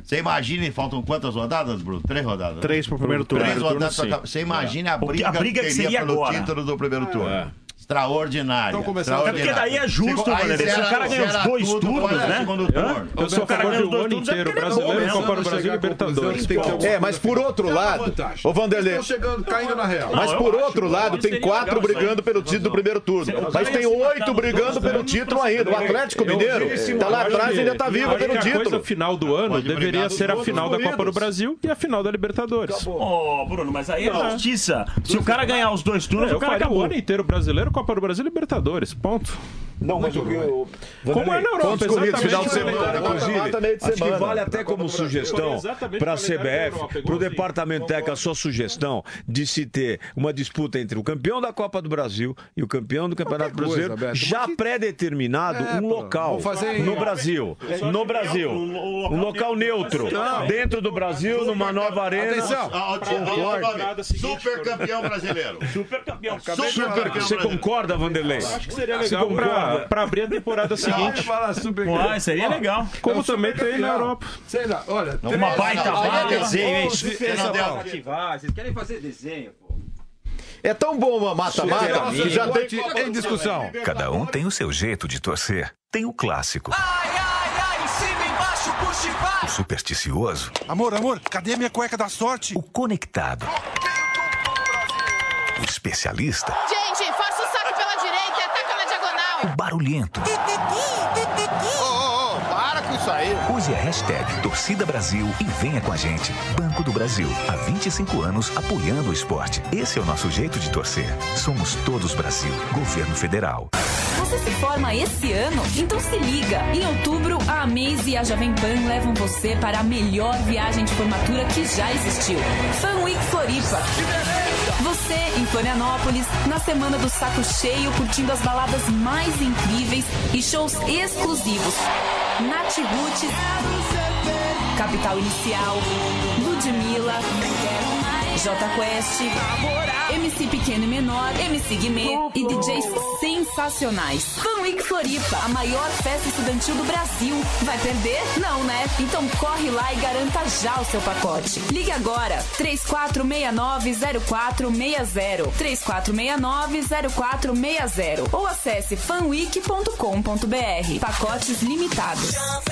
Você imagina, faltam quantas rodadas, Bruno? 3 rodadas? 3 pro primeiro turno. 3 rodadas. Você imagina a briga que seria pelo título do primeiro turno. Extraordinário. É porque daí é justo, Vanderlei. Se o cara ganha os 2 turnos, né? Eu sou a favor de um ano inteiro, brasileiro, Copa do Brasil e Libertadores. Mas por outro lado, ô Vanderlei, caindo na real. mas por outro lado, tem 4 brigando pelo título do primeiro turno. Mas tem 8 brigando pelo título ainda. O Atlético Mineiro tá lá atrás e ainda tá vivo pelo título. A coisa final do ano deveria ser a final da Copa do Brasil e a final da Libertadores. Ô, Bruno, mas aí é justiça. Se o cara ganhar os 2 turnos, o cara acabou. acabou. O ano inteiro brasileiro, Copa do Brasil e Libertadores. Ponto. Não, mas como é na Europa, corridos final de semana, inclusive, acho que vale até como sugestão para a CBF, para o Departamento Técnico, a sua sugestão de se ter uma disputa entre o campeão da Copa do Brasil e o campeão do Campeonato Brasileiro, já pré-determinado um local no Brasil. No Brasil. Um local neutro. Dentro do Brasil, numa nova arena. Atenção. Super campeão brasileiro. Super campeão. Você concorda, Vanderlei? Acho que seria legal pra abrir a temporada seguinte. Seria legal. Como também tem na Europa. Sei lá, olha. Uma baita desenho, hein? Vocês querem fazer desenho, pô. É tão bom uma mata-mata que já tem em discussão. Cada um tem o seu jeito de torcer. Tem o clássico. Em cima, embaixo, puxa e vai. O supersticioso. Amor, cadê a minha cueca da sorte? O conectado. O especialista. Gente, força o saque pela direita e ataca na diagonal. O barulhento. Para com isso aí. Use a hashtag Torcida Brasil e venha com a gente. Banco do Brasil, há 25 anos apoiando o esporte. Esse é o nosso jeito de torcer. Somos todos Brasil. Governo Federal. Você se forma esse ano? Então se liga! Em outubro, a Amaze e a Jovem Pan levam você para a melhor viagem de formatura que já existiu. Fan Week Floripa. Você em Florianópolis, na semana do saco cheio, curtindo as baladas mais incríveis e shows exclusivos. Nath Roots, Capital Inicial, Ludmilla, J Quest, MC Pequeno e Menor, MC Guimê e DJs sensacionais. Fan Week Floripa, a maior festa estudantil do Brasil. Vai perder? Não, né? Então corre lá e garanta já o seu pacote. Ligue agora, 3469-0460, 3469-0460 ou acesse fanweek.com.br. Pacotes limitados.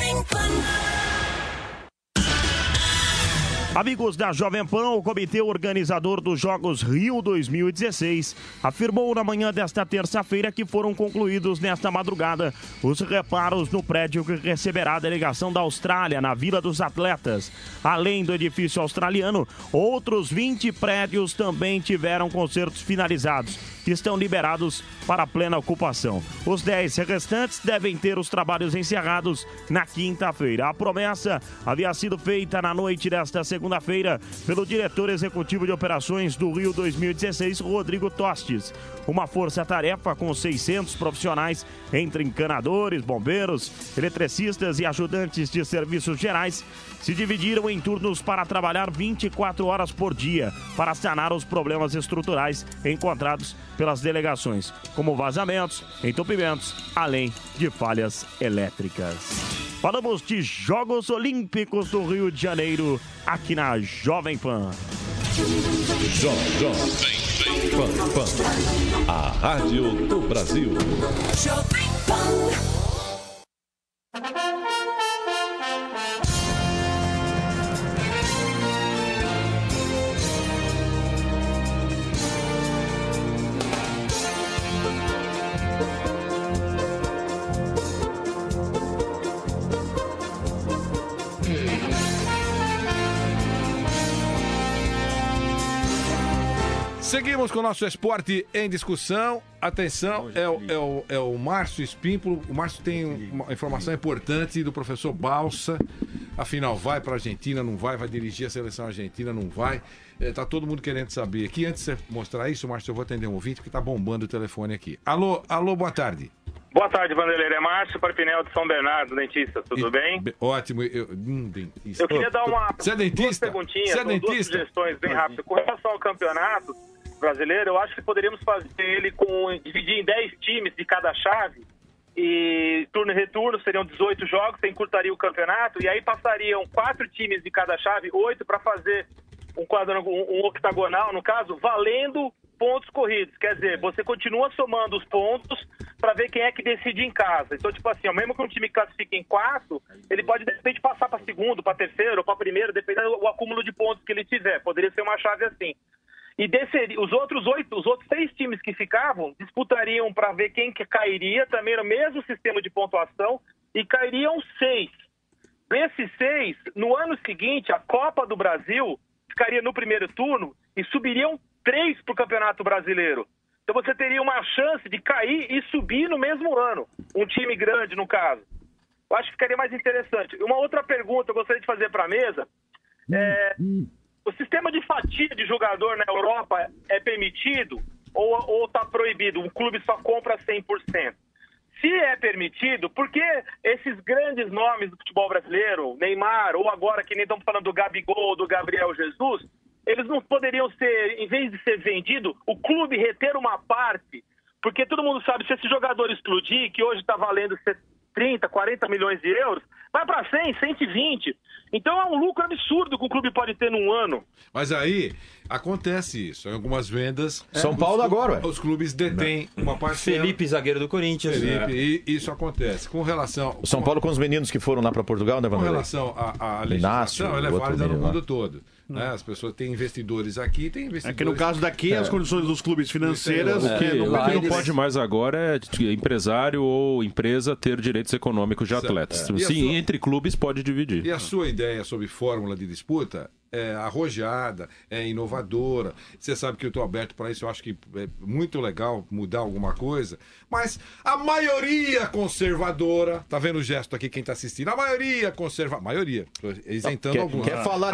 Amigos da Jovem Pan, o comitê organizador dos Jogos Rio 2016 afirmou na manhã desta terça-feira que foram concluídos nesta madrugada os reparos no prédio que receberá a delegação da Austrália na Vila dos Atletas. Além do edifício australiano, outros 20 prédios também tiveram consertos finalizados, que estão liberados para plena ocupação. Os 10 restantes devem ter os trabalhos encerrados na quinta-feira. A promessa havia sido feita na noite desta segunda-feira pelo diretor executivo de operações do Rio 2016, Rodrigo Tostes. Uma força-tarefa com 600 profissionais, entre encanadores, bombeiros, eletricistas e ajudantes de serviços gerais, se dividiram em turnos para trabalhar 24 horas por dia para sanar os problemas estruturais encontrados pelas delegações, como vazamentos, entupimentos, além de falhas elétricas. Falamos de Jogos Olímpicos do Rio de Janeiro, aqui na Jovem Pan. Jovem Pan, a rádio do Brasil. Jovem Pan. Seguimos com o nosso esporte em discussão. Atenção, é o Márcio Espímpolo. O Márcio tem uma informação importante do professor Balsa. Afinal, vai para a Argentina, não vai? Vai dirigir a seleção argentina, não vai? Tá todo mundo querendo saber aqui. Antes de você mostrar isso, Márcio, eu vou atender um ouvinte porque tá bombando o telefone aqui. Alô, boa tarde. Boa tarde, Vanderlei. É Márcio Parpinel de São Bernardo, dentista. Tudo bem? Ótimo. Dentista. Eu queria dar Você é dentista? Duas perguntinhas, Você é dentista? duas sugestões bem rápidas. Com relação ao campeonato brasileiro, eu acho que poderíamos fazer ele dividir em 10 times de cada chave e turno e retorno, seriam 18 jogos, você encurtaria o campeonato, e aí passariam 4 times de cada chave, 8, para fazer um octagonal, no caso, valendo pontos corridos. Quer dizer, você continua somando os pontos para ver quem é que decide em casa. Então, tipo assim, mesmo que um time classifique em quarto, ele pode, de repente, passar para segundo, para terceiro ou para primeiro, dependendo do acúmulo de pontos que ele tiver. Poderia ser uma chave assim. E os outros 6 times que ficavam disputariam para ver quem que cairia, também no mesmo sistema de pontuação, e cairiam 6. Desses 6, no ano seguinte, a Copa do Brasil ficaria no primeiro turno e subiriam 3 para o Campeonato Brasileiro. Então você teria uma chance de cair e subir no mesmo ano. Um time grande, no caso. Eu acho que ficaria mais interessante. Uma outra pergunta que eu gostaria de fazer para a mesa o sistema de fatia de jogador na Europa é permitido ou está proibido? O clube só compra 100%. Se é permitido, por que esses grandes nomes do futebol brasileiro, Neymar, ou agora que nem estamos falando do Gabigol ou do Gabriel Jesus, eles não poderiam ser, em vez de ser vendido, o clube reter uma parte? Porque todo mundo sabe, se esse jogador explodir, que hoje está valendo 30, 40 milhões de euros, vai para 100, 120. Então é um lucro absurdo que o clube pode ter num ano. Mas aí acontece isso. Em algumas vendas. São Paulo agora. Os clubes detêm uma parcela. Felipe, zagueiro do Corinthians. E isso acontece. Com relação. O São Paulo com os meninos que foram lá para Portugal, né, Vanderlei? Com relação à legislação, ela é válida no mundo todo. Né? As pessoas têm investidores aqui, tem investidores. É que no caso daqui, as condições dos clubes financeiras. O que não pode mais agora é empresário ou empresa ter direitos econômicos de atletas. Sim, entre clubes pode dividir. E a sua ideia sobre fórmula de disputa é arrojada, é inovadora. Você sabe que eu estou aberto para isso, eu acho que é muito legal mudar alguma coisa, mas a maioria conservadora, tá vendo o gesto aqui quem está assistindo? A maioria conservadora, maioria, isentando alguns. Quer falar, a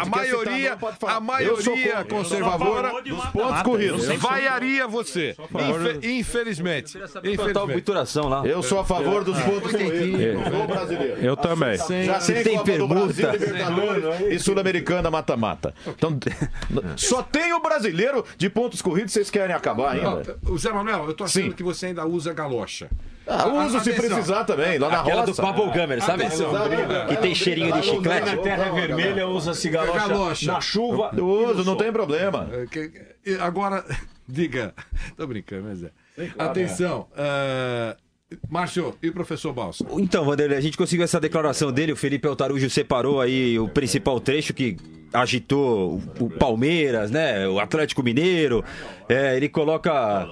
maioria conservadora dos pontos corridos. Vaiaria você. Infelizmente. Lá. Eu sou a favor dos pontos corridos do brasileiro. Eu também. Já tem permuta. E Sul-Americana mata-mata. Então, só tem o brasileiro de pontos corridos, vocês querem acabar ainda? O Zé Manuel, eu tô achando que você ainda usa galocha. Uso se precisar também, lá na aquela roça. do Bubblegummer, sabe? Que tem cheirinho de chiclete. Na terra vermelha usa-se galocha. Na chuva. Eu uso, não tem problema. Agora, diga. Tô brincando, mas é. Claro, atenção. Márcio, e o professor Balsa? Então, Vanderlei, a gente conseguiu essa declaração dele, o Felipe Altarujo separou aí o principal trecho que agitou o Palmeiras, né, o Atlético Mineiro, ele coloca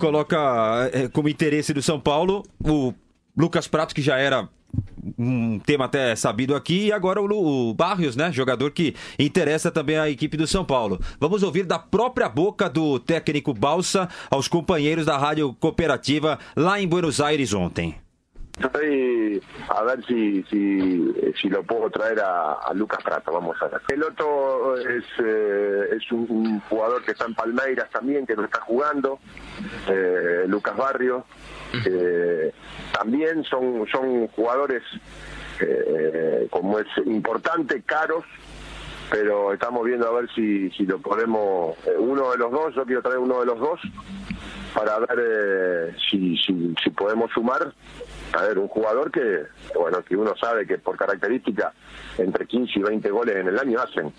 como interesse do São Paulo o Lucas Prato, que já era um tema até sabido aqui, e agora o Barrios, né? Jogador que interessa também a equipe do São Paulo. Vamos ouvir da própria boca do técnico Balsa aos companheiros da Rádio Cooperativa lá em Buenos Aires ontem. Estoy a ver si lo puedo traer a Lucas Prato, vamos a ver. El otro es un jugador que está en Palmeiras también, que no está jugando, Lucas Barrios. También son jugadores, como es importante, caros, pero estamos viendo a ver si lo podemos, uno de los dos, yo quiero traer uno de los dos, para ver si podemos sumar. A ver, un jugador que uno sabe que por característica entre 15 y 20 goles en el año hacen.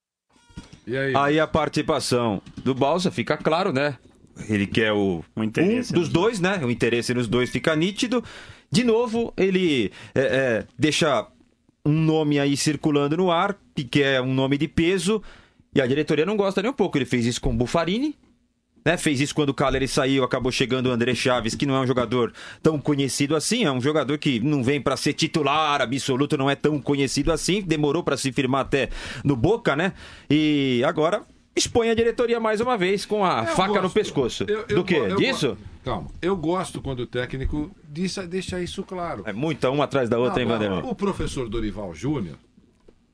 Aí a participação do Balsa fica claro, né? Ele quer um dos dois, né? O interesse nos dois fica nítido. De novo, ele deixa um nome aí circulando no ar, que é um nome de peso, e a diretoria não gosta nem um pouco. Ele fez isso com o Buffarini, né? Fez isso quando o Caleri saiu, acabou chegando o André Chaves, que não é um jogador tão conhecido assim, é um jogador que não vem para ser titular absoluto, não é tão conhecido assim, demorou para se firmar até no Boca, né? E agora expõe a diretoria mais uma vez com a faca no pescoço. Do quê? Disso? Calma. Eu gosto quando o técnico deixa isso claro. É muita uma atrás da outra, hein, Vanderlei? O professor Dorival Júnior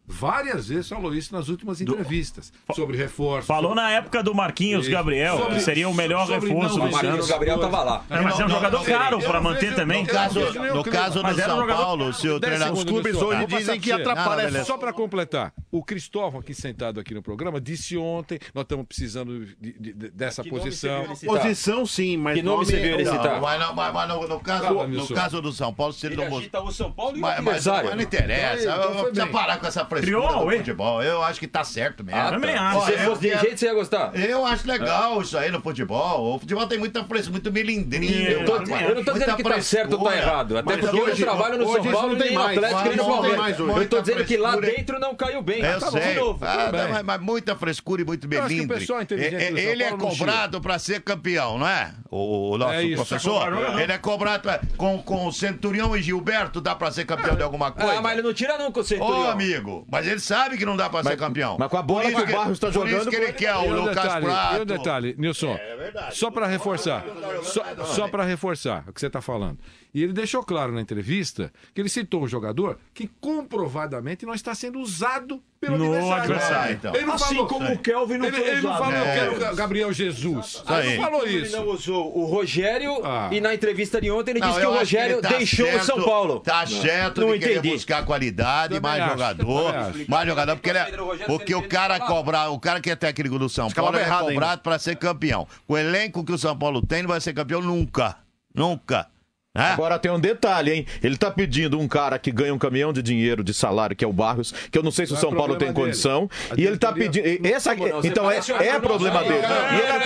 várias vezes falou isso nas últimas entrevistas. Sobre reforço. Falou na época do Marquinhos Gabriel, que seria o melhor reforço. O Marquinhos Gabriel estava lá. Mas é um jogador caro para manter também. No caso do São Paulo, se o treinador... Os clubes hoje dizem que atrapalha. Só para completar, o Cristóvão, aqui sentado aqui no programa, disse ontem, nós estamos precisando dessa posição. Posição sim, mas que nome você viu ele citar? Mas no caso do São Paulo, se ele não... agita o São Paulo e o Mas não interessa. Precisa parar com essa frescura do futebol. Eu acho que tá certo mesmo. Se você fosse dirigente, você ia gostar? Eu acho legal isso aí no futebol. O futebol tem muita frescura, muito melindrinho. Eu não tô dizendo que tá certo ou tá errado. Até porque eu trabalho no São Paulo e nem no Atlético nem no Palmeiras. Eu tô dizendo que lá dentro não caiu bem. Eu sei. Mas muita frescura e muito melindre. Ele é cobrado pra ser campeão, não é? O nosso professor. Ele é cobrado com o Centurião e Gilberto. Dá pra ser campeão de alguma coisa? Mas ele não tira nunca o Centurião. Ô, amigo, mas ele sabe que não dá pra ser campeão. Mas com a bola que o Barros tá jogando... Por isso que ele quer o Lucas Prato. E um detalhe, Nilson, só pra reforçar, só pra reforçar o que você tá falando. E ele deixou claro na entrevista que ele citou um jogador que comprovadamente não está sendo usado pelo adversário. Então. Ele não assim falou, como o Kelvin não foi usado. Ele não falou, eu quero o Gabriel Jesus. Ele não falou isso. Ele não usou o Rogério e na entrevista de ontem ele disse que o Rogério deixou o São Paulo. Tá certo de querer buscar qualidade, mais jogador, porque o cara que é técnico do São Paulo é cobrado para ser campeão. O elenco que o São Paulo tem não vai ser campeão nunca. Agora tem um detalhe, hein? Ele tá pedindo um cara que ganha um caminhão de dinheiro de salário, que é o Barros, que eu não sei se o São Paulo tem condição. E ele tá pedindo. Então é problema dele. E ele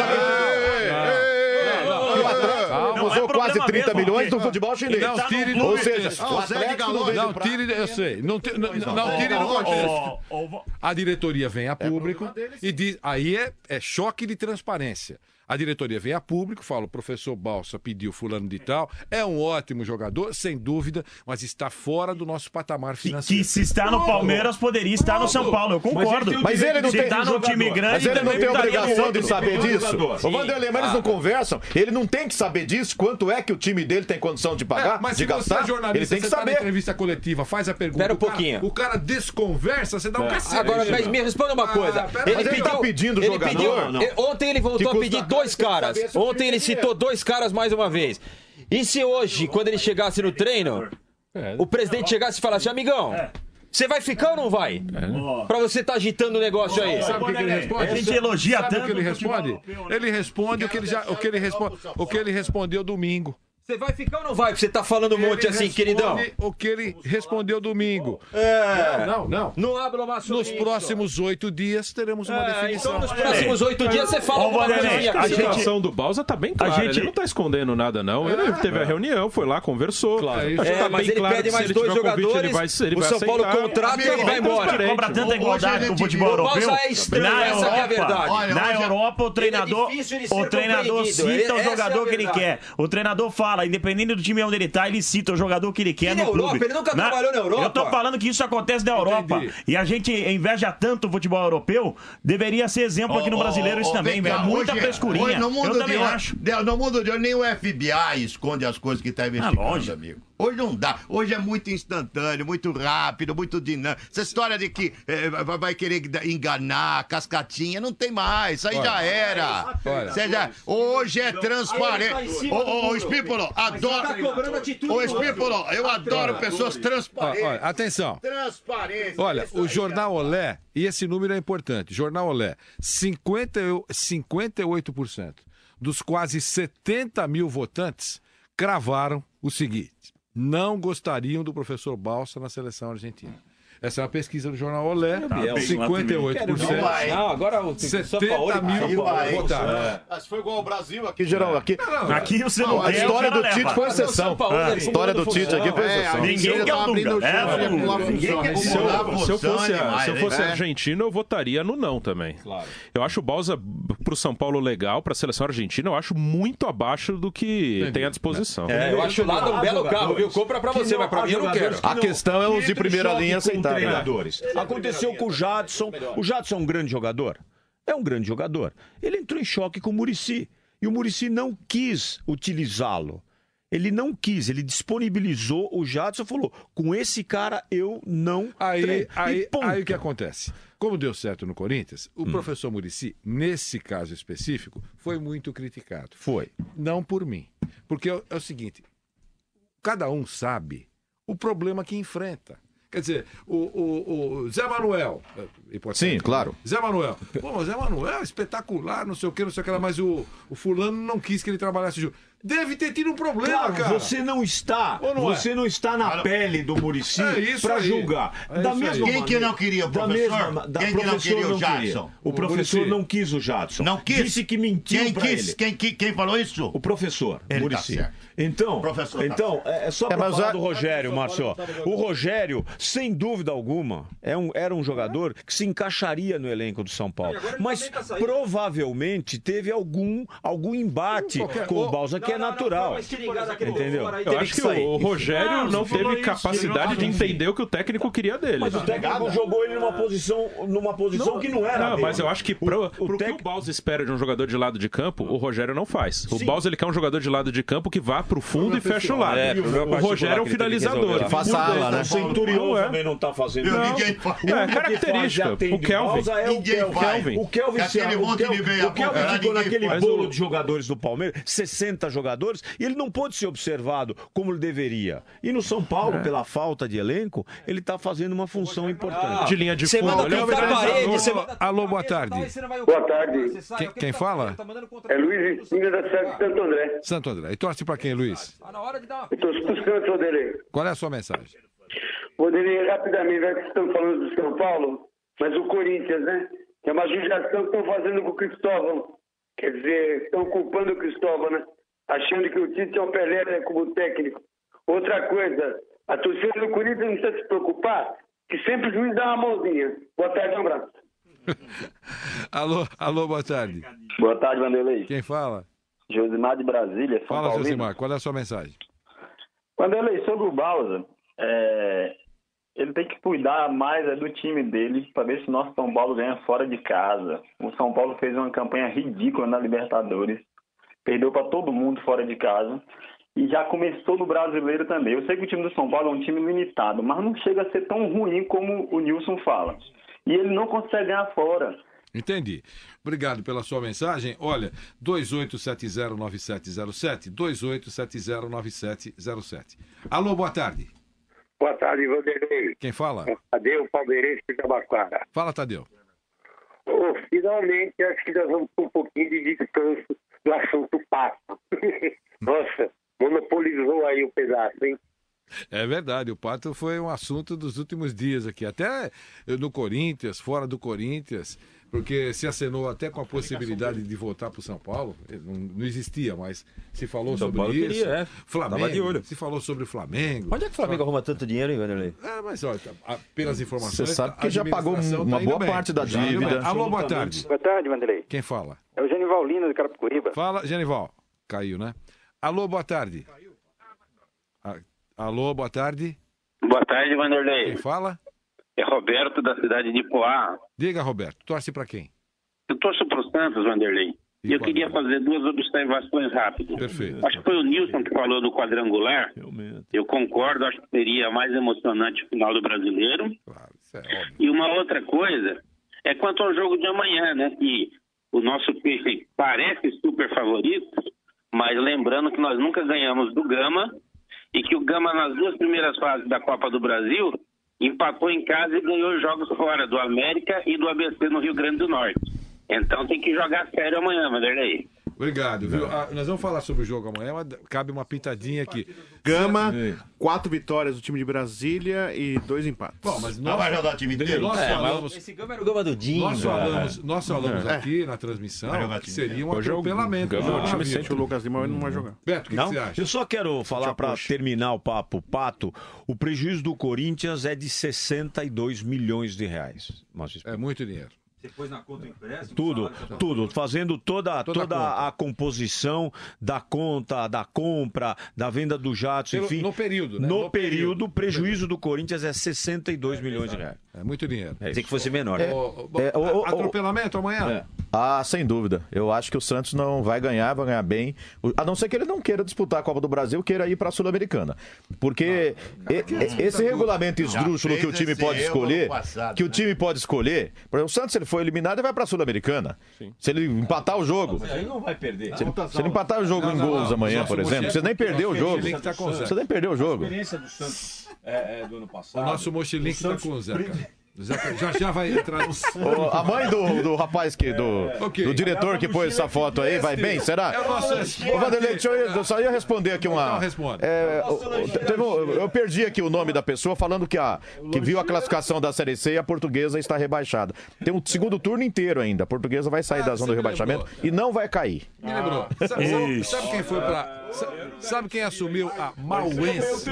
tá usou quase 30 milhões do futebol chinês. Não tire Ou seja, o Atlético não tire, eu sei. Não tire no contexto. A diretoria vem a público e diz. Aí é choque de transparência. A diretoria vem a público, fala, o professor Balsa pediu fulano de tal, é um ótimo jogador, sem dúvida, mas está fora do nosso patamar financeiro. Que se está no Palmeiras, poderia estar no São Paulo, eu concordo. Mas ele não tem no time grande, mas ele não tem obrigação de saber disso. Ô Vanderlei, mas eles não conversam. Ele não tem que saber disso, quanto é que o time dele tem condição de pagar, mas de gastar. Você é jornalista, ele tem que você saber. Tá na entrevista coletiva, faz a pergunta. Espera um pouquinho. O cara desconversa, você dá um cacete. Agora, mas me responda uma coisa. Ele tá pedindo jogador? Ontem ele voltou a pedir 2 caras. Ontem ele citou 2 caras mais uma vez. E se hoje, quando ele chegasse no treino, o presidente chegasse e falasse, amigão, você vai ficar ou não vai? Pra você estar agitando o negócio aí. Sabe o que ele responde? A gente elogia Sabe tanto. O que ele responde? Ele responde o que ele respondeu domingo. Você vai ficar ou não vai? Você tá falando um monte assim, queridão. O que ele respondeu domingo. Não. Não abra uma Nos próximos 8 dias teremos uma definição. Então nos próximos 8 dias você fala alguma coisa. A situação do Balsa tá bem clara. Ele não tá escondendo nada, não. Ele teve a reunião, foi lá, conversou. Claro. Tá mas ele pede mais 2 jogadores. O São Paulo contrata e ele vai embora. Ele cobra tanta igualdade com o futebol europeu. É estranho, essa é a verdade. Na Europa, o treinador cita o jogador que ele quer. O treinador fala, independente do time onde ele tá, ele cita o jogador que ele quer no clube. Ele nunca trabalhou na Europa. Eu tô falando que isso acontece na Europa. Entendi. E a gente inveja tanto o futebol europeu, deveria ser exemplo aqui no brasileiro isso também. É muita frescurinha. Eu também acho. No mundo de hoje, nem o FBI esconde as coisas que tá investigando, amigo. Hoje não dá. Hoje é muito instantâneo, muito rápido, muito dinâmico. Essa história de que vai querer enganar, cascatinha, não tem mais. Isso aí já era. Hoje é transparente. Ô, Espípolo, adoro. Ô, Espípolo, eu adoro pessoas transparentes. Atenção. Transparência. Olha, o Jornal Olé, e esse número é importante, Jornal Olé, 58% dos quase 70 mil votantes cravaram o seguinte: não gostariam do professor Balsa na seleção argentina. Essa é uma pesquisa do Jornal Olé, 58%. Não, agora o 70 mil votaram. Mas foi igual ao Brasil aqui, geral. Aqui você não a história do Tite foi exceção. A história do Tite aqui foi exceção. Ninguém quer o Dunga. Se eu fosse argentino, eu votaria no não também. Claro. Eu acho o Balsa pro São Paulo legal, pra seleção argentina, eu acho muito abaixo do que tem à disposição. Eu acho lá um belo carro, viu? Compra pra você, mas pra mim eu não quero. A questão é os de primeira linha aceitar. Treinadores. Aconteceu com o Jadson. O Jadson é um grande jogador? É um grande jogador. Ele entrou em choque com o Muricy. E o Muricy não quis utilizá-lo. Ele não quis, ele disponibilizou o Jadson e falou, com esse cara eu não treino. Aí o que acontece? Como deu certo no Corinthians, o professor Muricy, nesse caso específico, foi muito criticado. Foi. Não por mim. Porque é o seguinte, cada um sabe o problema que enfrenta. Quer dizer, o Zé Manuel... Sim, claro. Zé Manuel. Pô, o Zé Manuel é espetacular, não sei o que, mas o fulano não quis que ele trabalhasse junto. Deve ter tido um problema, claro, cara. Você não está na pele do Muricy para julgar. Da mesma quem que não queria o professor? Quem que não queria o Jadson? O professor não quis o Jadson. Não quis? Disse que mentiu para ele. Quem falou isso? O professor Muricy. Tá, então, é só para falar do Rogério, Márcio. O Rogério, sem dúvida alguma, era um jogador que se encaixaria no elenco do São Paulo. Mas provavelmente teve algum embate com o Balsa, que é natural. Entendeu? Eu acho que o Rogério não teve capacidade de entender o que o técnico queria dele. Mas o técnico jogou ele numa posição que não era. Não, mas eu acho que pro que o Balsa espera de um jogador de lado de campo, o Rogério não faz. O Balsa, ele quer um jogador de lado de campo que vá pro fundo e feche o lado. O Rogério é um finalizador. Que faça ala, né? O Centurião também não tá fazendo. É característica. O Kelvin. O Kelvin ficou naquele bolo de jogadores do Palmeiras, 60 jogadores, e ele não pôde ser observado como ele deveria. E no São Paulo, pela falta de elenco, ele está fazendo uma função importante. De linha de fundo. Alô, boa tarde. Boa tarde. Quem fala? É Luiz Espina da cidade de Santo André. Santo André. E torce para quem, Luiz? Eu torço para os cantos, Vanderlei. Qual é a sua mensagem? Vanderlei, rapidamente, já que estão falando do São Paulo, mas o Corinthians, né? Que é uma judiação que estão fazendo com o Cristóvão. Quer dizer, estão culpando o Cristóvão, né? Achando que o Tite é um Pelé como técnico. Outra coisa, a torcida do Corinthians não precisa se preocupar, que sempre o juiz dá uma mãozinha. Boa tarde, um abraço. Alô, boa tarde. Boa tarde, Vanderlei. Quem fala? Josimar de Brasília, São Paulo. Fala, Josimar, qual é a sua mensagem? Vanderlei, sobre o Balsa, ele tem que cuidar mais do time dele para ver se o nosso São Paulo ganha fora de casa. O São Paulo fez uma campanha ridícula na Libertadores, perdeu para todo mundo fora de casa e já começou no Brasileiro também. Eu sei que o time do São Paulo é um time limitado, mas não chega a ser tão ruim como o Nilson fala. E ele não consegue ganhar fora. Entendi. Obrigado pela sua mensagem. Olha, 28709707, 28709707. Alô, boa tarde. Boa tarde, Vanderlei. Quem fala? Tadeu, palmeirense de Tabaquara. Fala, Tadeu. Finalmente, acho que nós vamos ter um pouquinho de descanso do assunto Pato. Nossa, monopolizou aí o pedaço, hein? É verdade, o Pato foi um assunto dos últimos dias aqui, até no Corinthians, fora do Corinthians, porque se acenou até com a possibilidade de voltar para o São Paulo, não existia, mas se falou sobre isso. Flamengo, se falou sobre o Flamengo. Onde é que o Flamengo arruma tanto dinheiro, hein, Vanderlei? Mas olha, pelas informações... Você sabe que já pagou uma boa parte da dívida. Alô, boa tarde. Boa tarde, Vanderlei. Quem fala? É o Genival Lino de Carapicuíba. Fala, Genival. Caiu, né? Alô, boa tarde. Alô, boa tarde. Boa tarde, Vanderlei. Quem fala? É Roberto, da cidade de Poá. Diga, Roberto, torce para quem? Eu torço para o Santos, Vanderlei. E eu queria fazer duas observações rápidas. Perfeito. Acho que foi o Nilson que falou do quadrangular. Eu concordo, acho que seria mais emocionante o final do Brasileiro. Claro, isso é óbvio. E uma outra coisa é quanto ao jogo de amanhã, né? Que o nosso Peixe parece super favorito, mas lembrando que nós nunca ganhamos do Gama e que o Gama, nas duas primeiras fases da Copa do Brasil, empatou em casa e ganhou jogos fora do América e do ABC no Rio Grande do Norte. Então tem que jogar sério amanhã, Vanderlei. Obrigado, viu? Nós vamos falar sobre o jogo amanhã, mas cabe uma pitadinha aqui. Gama, 4 vitórias do time de Brasília e 2 empates. Bom, mas não vai jogar o time inteiro. Esse Gama era o Gama do Dinho. Nós falamos aqui na transmissão que seria um atropelamento. O time sente o Lucas Lima, ele não vai jogar. Beto, o que você acha? Eu só quero falar, para terminar o papo, Pato, o prejuízo do Corinthians é de 62 milhões de reais. É muito dinheiro. Depois na conta do empréstimo? Tudo. Fazendo toda a composição da conta, da compra, da venda do Jadson, enfim. No período, né? No período, o prejuízo do Corinthians é 62 milhões de reais. É muito dinheiro. Pensei que fosse menor. Atropelamento amanhã? Ah, sem dúvida. Eu acho que o Santos não vai ganhar bem. A não ser que ele não queira disputar a Copa do Brasil, queira ir para a Sul-Americana. Porque esse regulamento esdrúxulo que o time pode escolher, por exemplo, o Santos, ele foi eliminado e vai para a Sul-Americana. Se ele empatar o jogo... Mas ele não vai perder. Se ele empatar o jogo em gols amanhã, por exemplo, você nem perdeu o jogo. Você nem perdeu o jogo. A experiência do Santos do ano passado... O nosso Mochilink está com o Zeca. Já vai entrar no... A mãe do rapaz do diretor que pôs essa foto aí, vai bem? Será? Ô, Vanderlei, eu só ia responder aqui uma... Eu perdi aqui o nome da pessoa falando que viu a classificação da Série C e a Portuguesa está rebaixada. Tem um segundo turno inteiro ainda. A Portuguesa vai sair da zona do rebaixamento e não vai cair. Me lembrou. Sabe quem foi pra... Sabe quem assumiu a Mauense?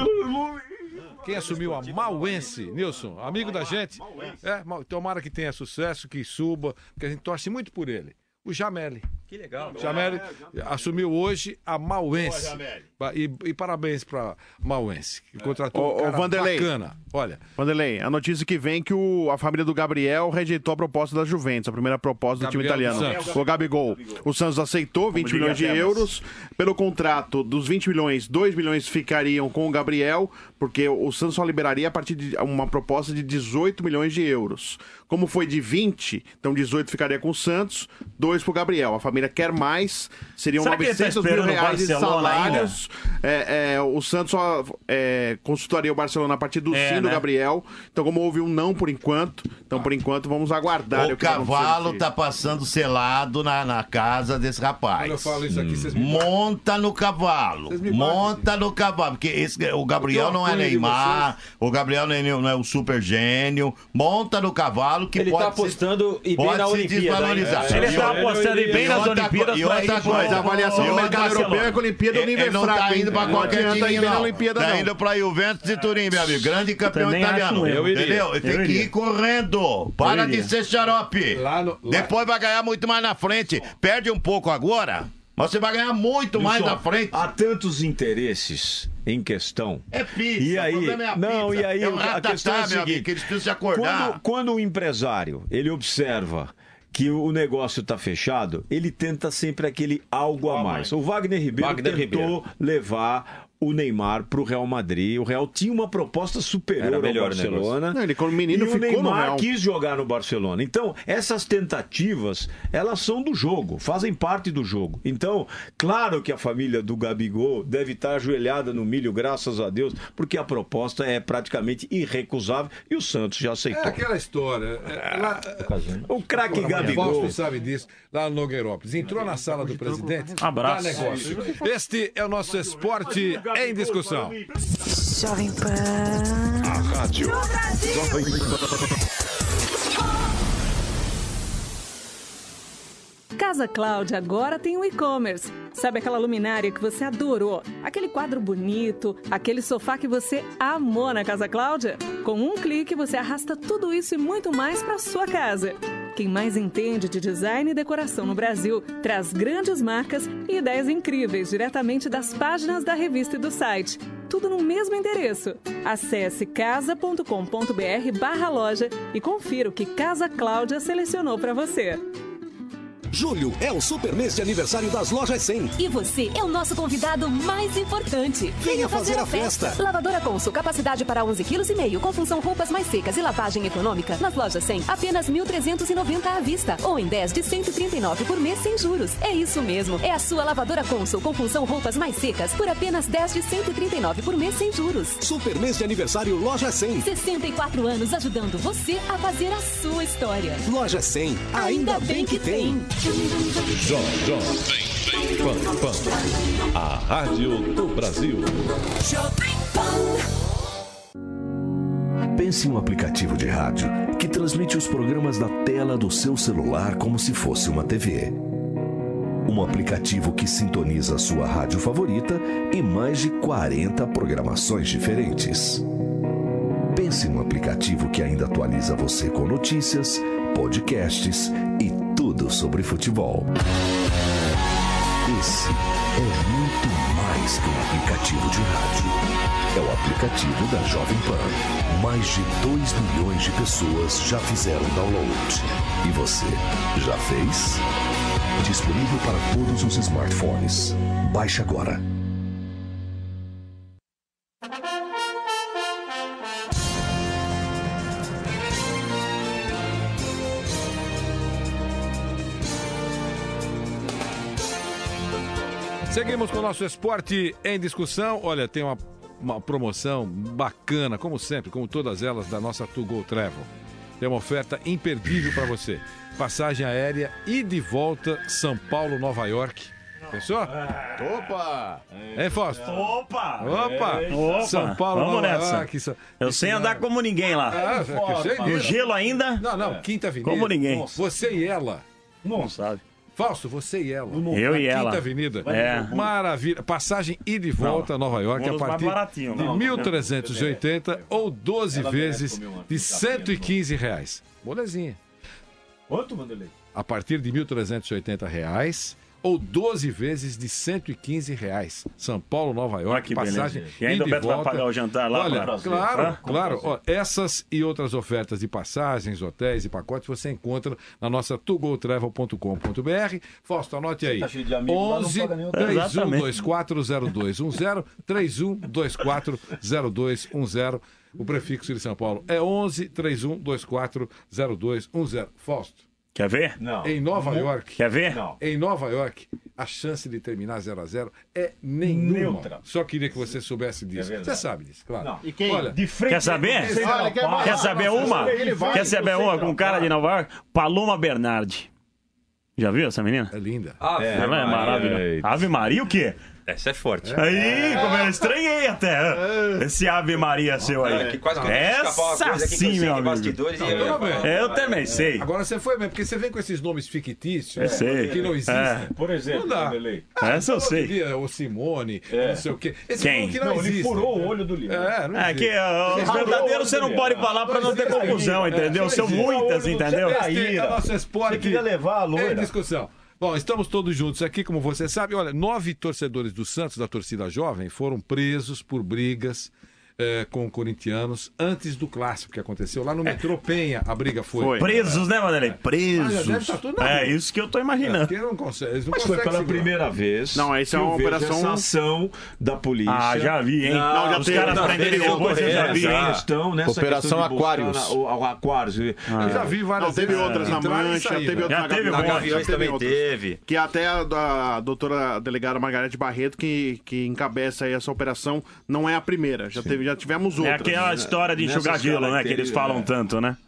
Quem assumiu a Mauense, Nilson, amigo da gente. Tomara que tenha sucesso, que suba, porque a gente torce muito por ele. O Jameli. Que legal. Jameli assumiu hoje a Mauense. E parabéns para Mauense, que contratou um cara Vanderlei, bacana. Olha. Vanderlei, a notícia que vem é que a família do Gabriel rejeitou a proposta da Juventus, a primeira proposta do time italiano. O Gabigol. O Santos aceitou 20 milhões de euros. Pelo contrato, dos 20 milhões, 2 milhões ficariam com o Gabriel, porque o Santos só liberaria a partir de uma proposta de 18 milhões de euros. Como foi de 20, então 18 ficaria com o Santos, 2 pro Gabriel. A família quer mais, seriam 900 mil reais de salários. O Santos só consultaria o Barcelona a partir do sim do Gabriel. Então, como houve um não por enquanto, vamos aguardar. O cavalo tá passando selado na casa desse rapaz. Quando eu falo isso aqui, vocês me monta no cavalo. Monta no cavalo. Porque o Gabriel não é Neymar, o Gabriel não é o super gênio. Monta no cavalo que ele pode tá apostando e bem na Olimpíada. Ele tá apostando e bem nas Olimpíadas. E outra coisa, a avaliação do mercado europeu é que a Olimpíada é nível não fraco. Tá indo pra qualquer time, não. Tá indo pra Juventus de Turim, meu amigo. Grande campeão italiano. Entendeu? Ele tem que ir correndo. Para de ser xarope. Depois vai ganhar muito mais na frente. Perde um pouco agora, mas você vai ganhar muito mais na frente. Há tantos interesses em questão. É pizza. E aí, e aí a questão é a seguinte, que eles precisam se acordar. Quando o empresário, ele observa que o negócio está fechado, ele tenta sempre aquele algo a mais. O Wagner Ribeiro tentou levar o Neymar para o Real Madrid. O Real tinha uma proposta superior ao Barcelona. Não, ele como menino ficou Neymar no Real. Quis jogar no Barcelona. Então, essas tentativas, elas são do jogo, fazem parte do jogo. Então, claro que a família do Gabigol deve estar ajoelhada no milho, graças a Deus, porque a proposta é praticamente irrecusável e o Santos já aceitou. É aquela história. O craque Gabigol. Você sabe disso, lá no Nogueirópolis. Entrou na sala do presidente. Abraço. Dá negócio. Este é o nosso esporte em discussão. Jovem Pan. A rádio Jovem Casa Cláudia agora tem um e-commerce. Sabe aquela luminária que você adorou? Aquele quadro bonito, aquele sofá que você amou na Casa Cláudia? Com um clique você arrasta tudo isso e muito mais para sua casa. Quem mais entende de design e decoração no Brasil traz grandes marcas e ideias incríveis diretamente das páginas da revista e do site. Tudo no mesmo endereço. Acesse casa.com.br/loja e confira o que Casa Cláudia selecionou para você. Julho é o super mês de aniversário das Lojas 100. E você é o nosso convidado mais importante. Venha fazer a festa. Lavadora Consul, capacidade para 11,5 kg com função roupas mais secas e lavagem econômica. Nas Lojas 100, apenas 1.390 à vista. Ou em 10 de 139 por mês sem juros. É isso mesmo. É a sua Lavadora Consul com função roupas mais secas por apenas 10 de 139 por mês sem juros. Super mês de aniversário Loja 100. 64 anos ajudando você a fazer a sua história. Loja 100. Ainda bem que tem. Pan. A rádio do Brasil. Pense em um aplicativo de rádio que transmite os programas da tela do seu celular como se fosse uma TV. Um aplicativo que sintoniza a sua rádio favorita e mais de 40 programações diferentes. Pense em um aplicativo que ainda atualiza você com notícias, podcasts e tudo sobre futebol. Esse é muito mais que um aplicativo de rádio. é o aplicativo da Jovem Pan. Mais de 2 milhões de pessoas já fizeram download. E você, já fez? Disponível para todos os smartphones. Baixe agora. Seguimos com o nosso esporte em discussão. Olha, tem uma promoção bacana, como sempre, como todas elas, da nossa To Go Travel. Tem uma oferta imperdível para você. Passagem aérea e de volta São Paulo, Nova York. Pensou? Opa! Hein, Fausto? Opa! Opa! São Paulo, Vamos Nova nessa. York. Eu sei andar como ninguém lá. No gelo ainda? Não, Quinta Avenida. Como ninguém. Você e ela. Não sabe. Fausto, você e ela. Eu e ela. Quinta Avenida. É. Maravilha. Passagem ida e volta a Nova York a partir de 1.380 ou 12 vezes de R$115. Molezinha. Quanto, Vanderlei? A partir de R$1.380 ou 12 vezes de R$115. São Paulo, Nova York, que passagem beleza. E ainda ida o Beto vai pagar o jantar lá? Olha, pra... claro. Ó, essas e outras ofertas de passagens, hotéis e pacotes você encontra na nossa togotravel.com.br. Fausto, anote aí. 11 31240210 31240210. O prefixo de São Paulo é 11 31240210. Fausto. Quer ver? Não. Em Nova York. Quer ver? Não. Em Nova York, a chance de terminar 0-0 é nenhuma. Neutra. Só queria que você soubesse disso. Você sabe disso, claro. Não. E quem? Olha, de frente, quer saber? Quer saber uma? Quer saber uma com um cara de Nova York? Paloma Bernardi. Já viu essa menina? É linda. Ela é maravilhosa. Ave Maria o quê? Essa é forte. Aí, como eu estranhei até. Esse Ave Maria seu aí. Essa sim, meu amigo. Eu também sei. Agora você foi mesmo, porque você vem com esses nomes fictícios eu sei. Que não existem. Por exemplo, não dá. Essa eu sei. O Simone, não sei o quê. Esse Quem? que não existe. Ele furou o olho do livro. É que os verdadeiros você não pode falar pra não ter confusão, entendeu? São muitas, entendeu? A nossa esporte. Você queria levar a loira. É discussão. Bom, estamos todos juntos aqui, como você sabe. Olha, 9 torcedores do Santos, da torcida jovem, foram presos por brigas com corintianos antes do clássico que aconteceu lá no metrô Penha. A briga foi. Presos, né, Vanderlei? Presos. Isso que eu tô imaginando. Porque não consegue, eles não Mas foi pela primeira vez. Não, essa é uma operação. Essa ação da polícia. Ah, já vi, hein? Não, já os caras prenderam depois, eu já vi, hein? Operação Aquários. Aquários. Eu já vi várias vezes. Teve outras na Mancha, teve outras na Gaviões também teve. Que até a doutora delegada Margarete Barreto, que encabeça aí essa operação, não é a primeira. Já tivemos outras. É aquela história de enxugar gelo, né? Que eles falam tanto, né?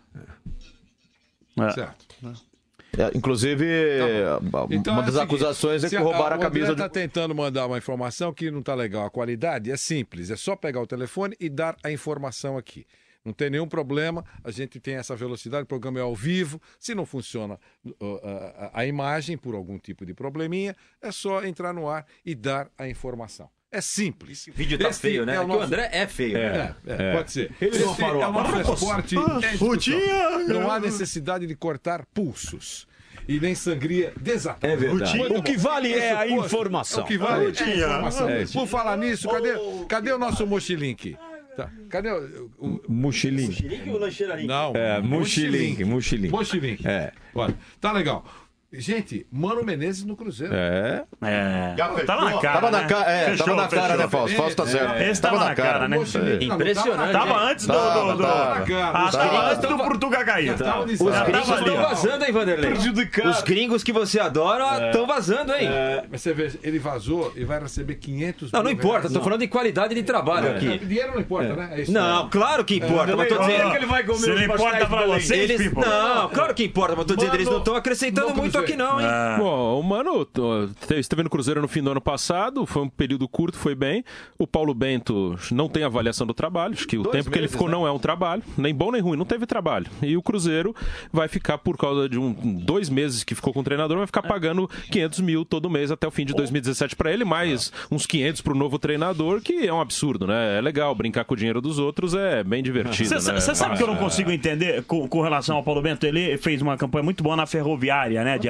Certo. Inclusive, então, uma das acusações é que roubaram a camisa. Está tentando mandar uma informação que não está legal. A qualidade é simples, é só pegar o telefone e dar a informação aqui. Não tem nenhum problema, a gente tem essa velocidade, o programa é ao vivo. Se não funciona a imagem por algum tipo de probleminha, é só entrar no ar e dar a informação. É simples. Esse vídeo tá feio, né? O André é feio. Pode ser. Ele não parou. É o nosso esporte. Não há necessidade de cortar pulsos. E nem sangria desatada. É verdade. O que vale é a informação. O que vale é a informação. Por falar nisso, cadê o nosso mochilink? Tá. Cadê o mochilink? Mochilink ou lancheiraria? Não. Mochilink. Mochilink. Olha, tá legal. Gente, Mano Menezes no Cruzeiro. Tava na cara. Tava na cara, né, Fausto? Fausto tá certo. Esse tava na cara, né? Impressionante. Tava antes do. Tava antes do Portugal cair. Os gringos estão vazando, hein, Vanderlei? Os gringos que você adora estão vazando, hein? Mas você vê, ele vazou e vai receber 500 Não importa, tô falando de qualidade de trabalho aqui. Dinheiro não importa, né? É isso, não, claro que importa, mas tô dizendo que ele vai comer. Se não importa pra vocês, não, claro que importa, mas tô dizendo, eles não estão acrescentando muito aqui não, hein? Bom, o Mano esteve no Cruzeiro no fim do ano passado, foi um período curto, foi bem. O Paulo Bento não tem avaliação do trabalho, acho que o tempo que ele ficou não é um trabalho, nem bom nem ruim, não teve trabalho. E o Cruzeiro vai ficar, por causa de 2 meses que ficou com o treinador, vai ficar pagando 500 mil todo mês até o fim de 2017 para ele, mais uns 500 pro novo treinador, que é um absurdo, né? É legal, brincar com o dinheiro dos outros é bem divertido. Você sabe que eu não consigo entender com relação ao Paulo Bento? Ele fez uma campanha muito boa na Ferroviária, né? De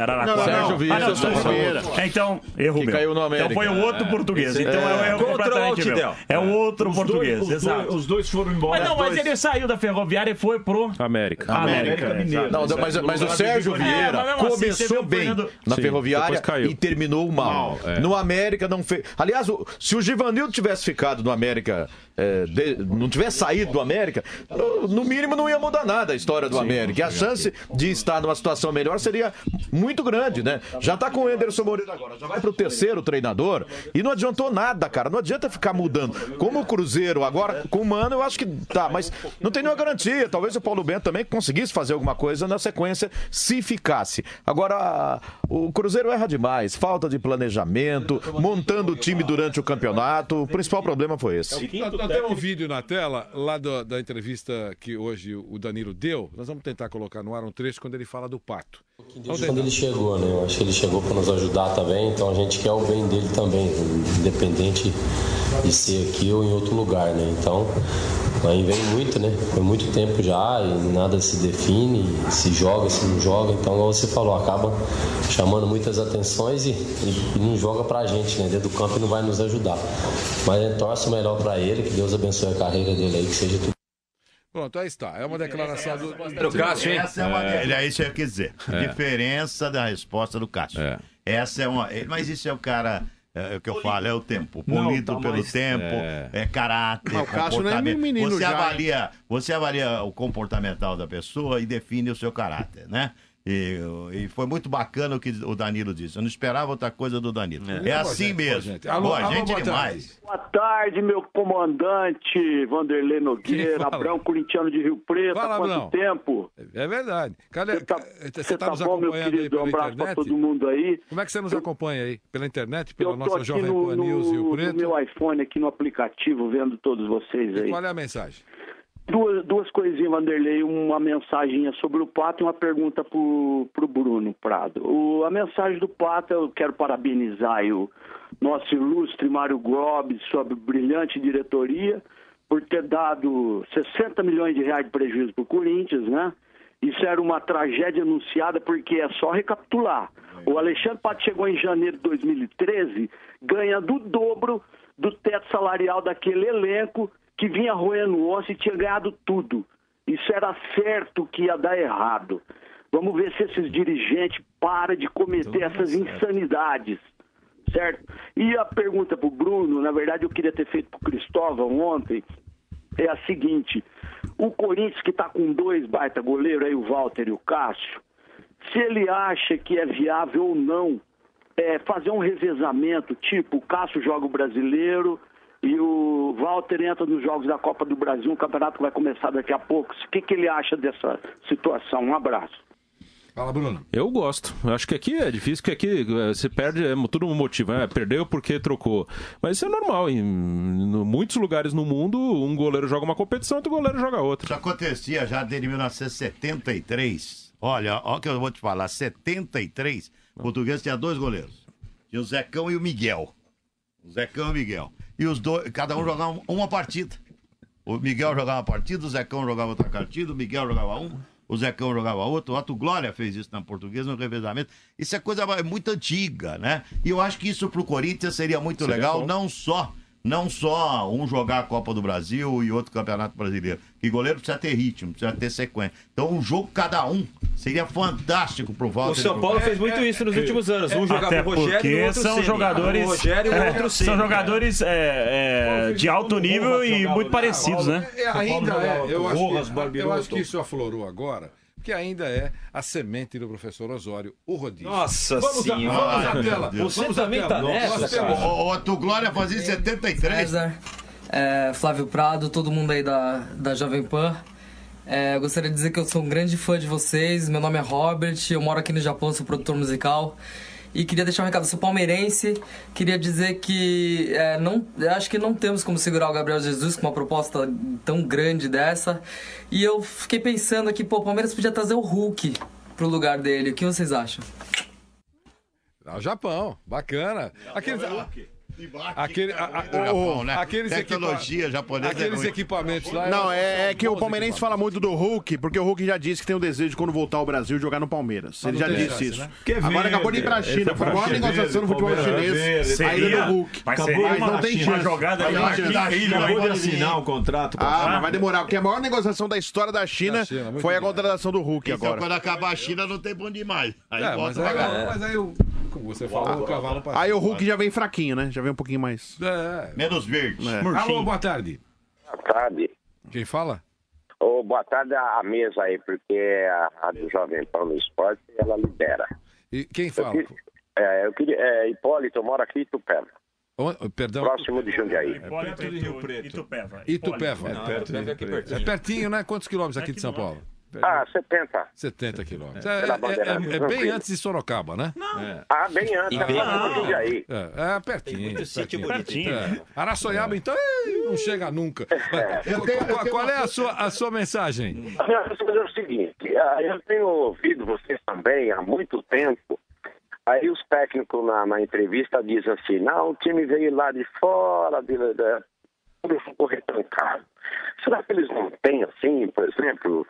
Araraquara. Sérgio Vieira. Então, erro que meu. caiu no América. Então foi o outro português. Então é um erro completamente meu. É o outro português, exato. Os dois foram embora. Mas ele saiu da Ferroviária e foi pro... América. Mineiro. Não, mas o Sérgio Vieira começou bem na Ferroviária e terminou mal. No América não fez... Aliás, se o Givanildo tivesse ficado no América, não tivesse saído do América, no mínimo não ia mudar nada a história do América. E a chance de estar numa situação melhor seria muito grande, né? Já tá com o Anderson Moreira agora, já vai pro terceiro treinador e não adiantou nada, cara. Não adianta ficar mudando. Como o Cruzeiro agora, com o Mano, eu acho que tá, mas não tem nenhuma garantia. Talvez o Paulo Bento também conseguisse fazer alguma coisa na sequência, se ficasse. Agora, o Cruzeiro erra demais, falta de planejamento, montando o time durante o campeonato. O principal problema foi esse. Nós temos um vídeo na tela lá da entrevista que hoje o Danilo deu. Nós vamos tentar colocar no ar um trecho quando ele fala do Pato. Quando ele chegou, né? Eu acho que ele chegou para nos ajudar também, então a gente quer o bem dele também, independente de ser aqui ou em outro lugar, né? Então, aí vem muito, né? Foi muito tempo já e nada se define, se joga, se não joga. Então, como você falou, acaba chamando muitas atenções e não joga pra gente, né? Dentro do campo e não vai nos ajudar. Mas a gente torce o melhor pra ele, que Deus abençoe a carreira dele aí, que seja tudo. Pronto, aí está. É uma declaração do Cássio, hein? Essa é uma... É isso que eu quis dizer. Diferença da resposta do Cássio. Essa é uma... Mas isso é o cara... É o que eu falo, é o tempo. Polido pelo tempo, é caráter, o Cássio não é menino você avalia o comportamental da pessoa e define o seu caráter, né? E foi muito bacana o que o Danilo disse. Eu não esperava outra coisa do Danilo. É assim mesmo. Alô, gente demais. Boa tarde, meu comandante Vanderlei Nogueira, Abrão Corintiano de Rio Preto. Há quanto tempo? É verdade. Você tá nos bom, meu acompanhando querido? aí pela Um abraço internet? pra todo mundo aí. Como é que você nos acompanha aí? Pela internet? Pela Eu tô nossa aqui Jovem Pan News Rio Preto? no meu iPhone aqui no aplicativo, vendo todos vocês aí. E qual é a mensagem? Duas coisinhas, Vanderlei, uma mensaginha sobre o Pato e uma pergunta pro Bruno Prado. A mensagem do Pato, eu quero parabenizar aí o nosso ilustre Mário Grob, sua brilhante diretoria, por ter dado 60 milhões de reais de prejuízo pro Corinthians, né? Isso era uma tragédia anunciada, porque é só recapitular. O Alexandre Pato chegou em janeiro de 2013, ganhando o dobro do teto salarial daquele elenco, que vinha roendo o osso e tinha ganhado tudo. Isso era certo que ia dar errado. Vamos ver se esses dirigentes param de cometer essas insanidades, certo? E a pergunta para o Bruno, na verdade eu queria ter feito para o Cristóvão ontem, é a seguinte: o Corinthians, que está com dois baita goleiros, aí o Walter e o Cássio, se ele acha que é viável ou não fazer um revezamento, tipo, o Cássio joga o Brasileiro e o Walter entra nos Jogos da Copa do Brasil, um campeonato que vai começar daqui a pouco. O que ele acha dessa situação? Um abraço. Fala, Bruno. Eu gosto. Acho que aqui é difícil, porque aqui você perde, tudo um motivo. Perdeu porque trocou. Mas isso é normal. Em muitos lugares no mundo, um goleiro joga uma competição, outro goleiro joga outra. Isso acontecia já desde 1973. Olha o que eu vou te falar. 73, o português tinha dois goleiros. Tinha o Zecão e o Miguel. E os dois, cada um jogava uma partida. O Miguel jogava uma partida, o Zecão jogava outra partida, o Miguel jogava o Zecão jogava outra. O Otto Glória fez isso na Portuguesa, no revezamento. Isso é coisa muito antiga, né? E eu acho que isso pro Corinthians seria muito legal, bom. Não só um jogar a Copa do Brasil e outro Campeonato Brasileiro. Que goleiro precisa ter ritmo, precisa ter sequência. Então um jogo cada um seria fantástico pro Walter. O São Paulo fez muito isso nos últimos anos. Um jogava o Rogério e o outro são jogadores, são jogadores de alto nível e muito parecidos, né? Eu acho que isso aflorou agora, que ainda é a semente do professor Osório, o rodízio. Nossa senhora! Vamos à tela. Você também tá nessa, cara. O Otto Glória fazia em 73. César, Flávio Prado, todo mundo aí da Jovem Pan. Gostaria de dizer que eu sou um grande fã de vocês. Meu nome é Robert, eu moro aqui no Japão, sou produtor musical. E queria deixar um recado, sou palmeirense. Queria dizer que acho que não temos como segurar o Gabriel Jesus com uma proposta tão grande dessa. E eu fiquei pensando aqui, o Palmeiras podia trazer o Hulk pro lugar dele. O que vocês acham? O Japão, bacana. Aqueles tecnologia japonesa. Aqueles equipamentos lá. Não, é que o palmeirense fala muito do Hulk, porque o Hulk já disse que tem o desejo de, quando voltar ao Brasil, jogar no Palmeiras. Ele já disse isso. Agora acabou de ir pra China. Foi a maior negociação no futebol chinês. A ida do Hulk. Mas não tem chance. Uma jogada acabou de assinar o contrato. Mas vai demorar, porque a maior negociação da história da China foi a contratação do Hulk agora. Quando acabar a China, não tem bom demais. Aí volta mas aí como você falou, o cavalo passou. Aí o Hulk já vem fraquinho, né? Já vem um pouquinho mais. Menos verde. Alô, boa tarde. Boa tarde. Quem fala? Boa tarde a mesa aí, porque a do Jovem Pan no Esporte, ela libera. E quem fala? Eu queria, Hipólito, eu moro aqui em Itupeva. Perdão? Próximo de Jundiaí. Perto de Rio Preto. Itupeva. É pertinho, né? Quantos quilômetros aqui de São Paulo? 70. 70 quilômetros. É bem antes de Sorocaba, né? Não. Bem antes. Jundiaí. É pertinho. Pertinho. Araçoiaba, então, não chega nunca. Qual é a sua mensagem? A minha mensagem é o seguinte, eu tenho ouvido vocês também há muito tempo. Aí os técnicos na entrevista dizem assim, não, o time veio lá de fora, tudo ficou retrancado. Será que eles não têm, assim, por exemplo,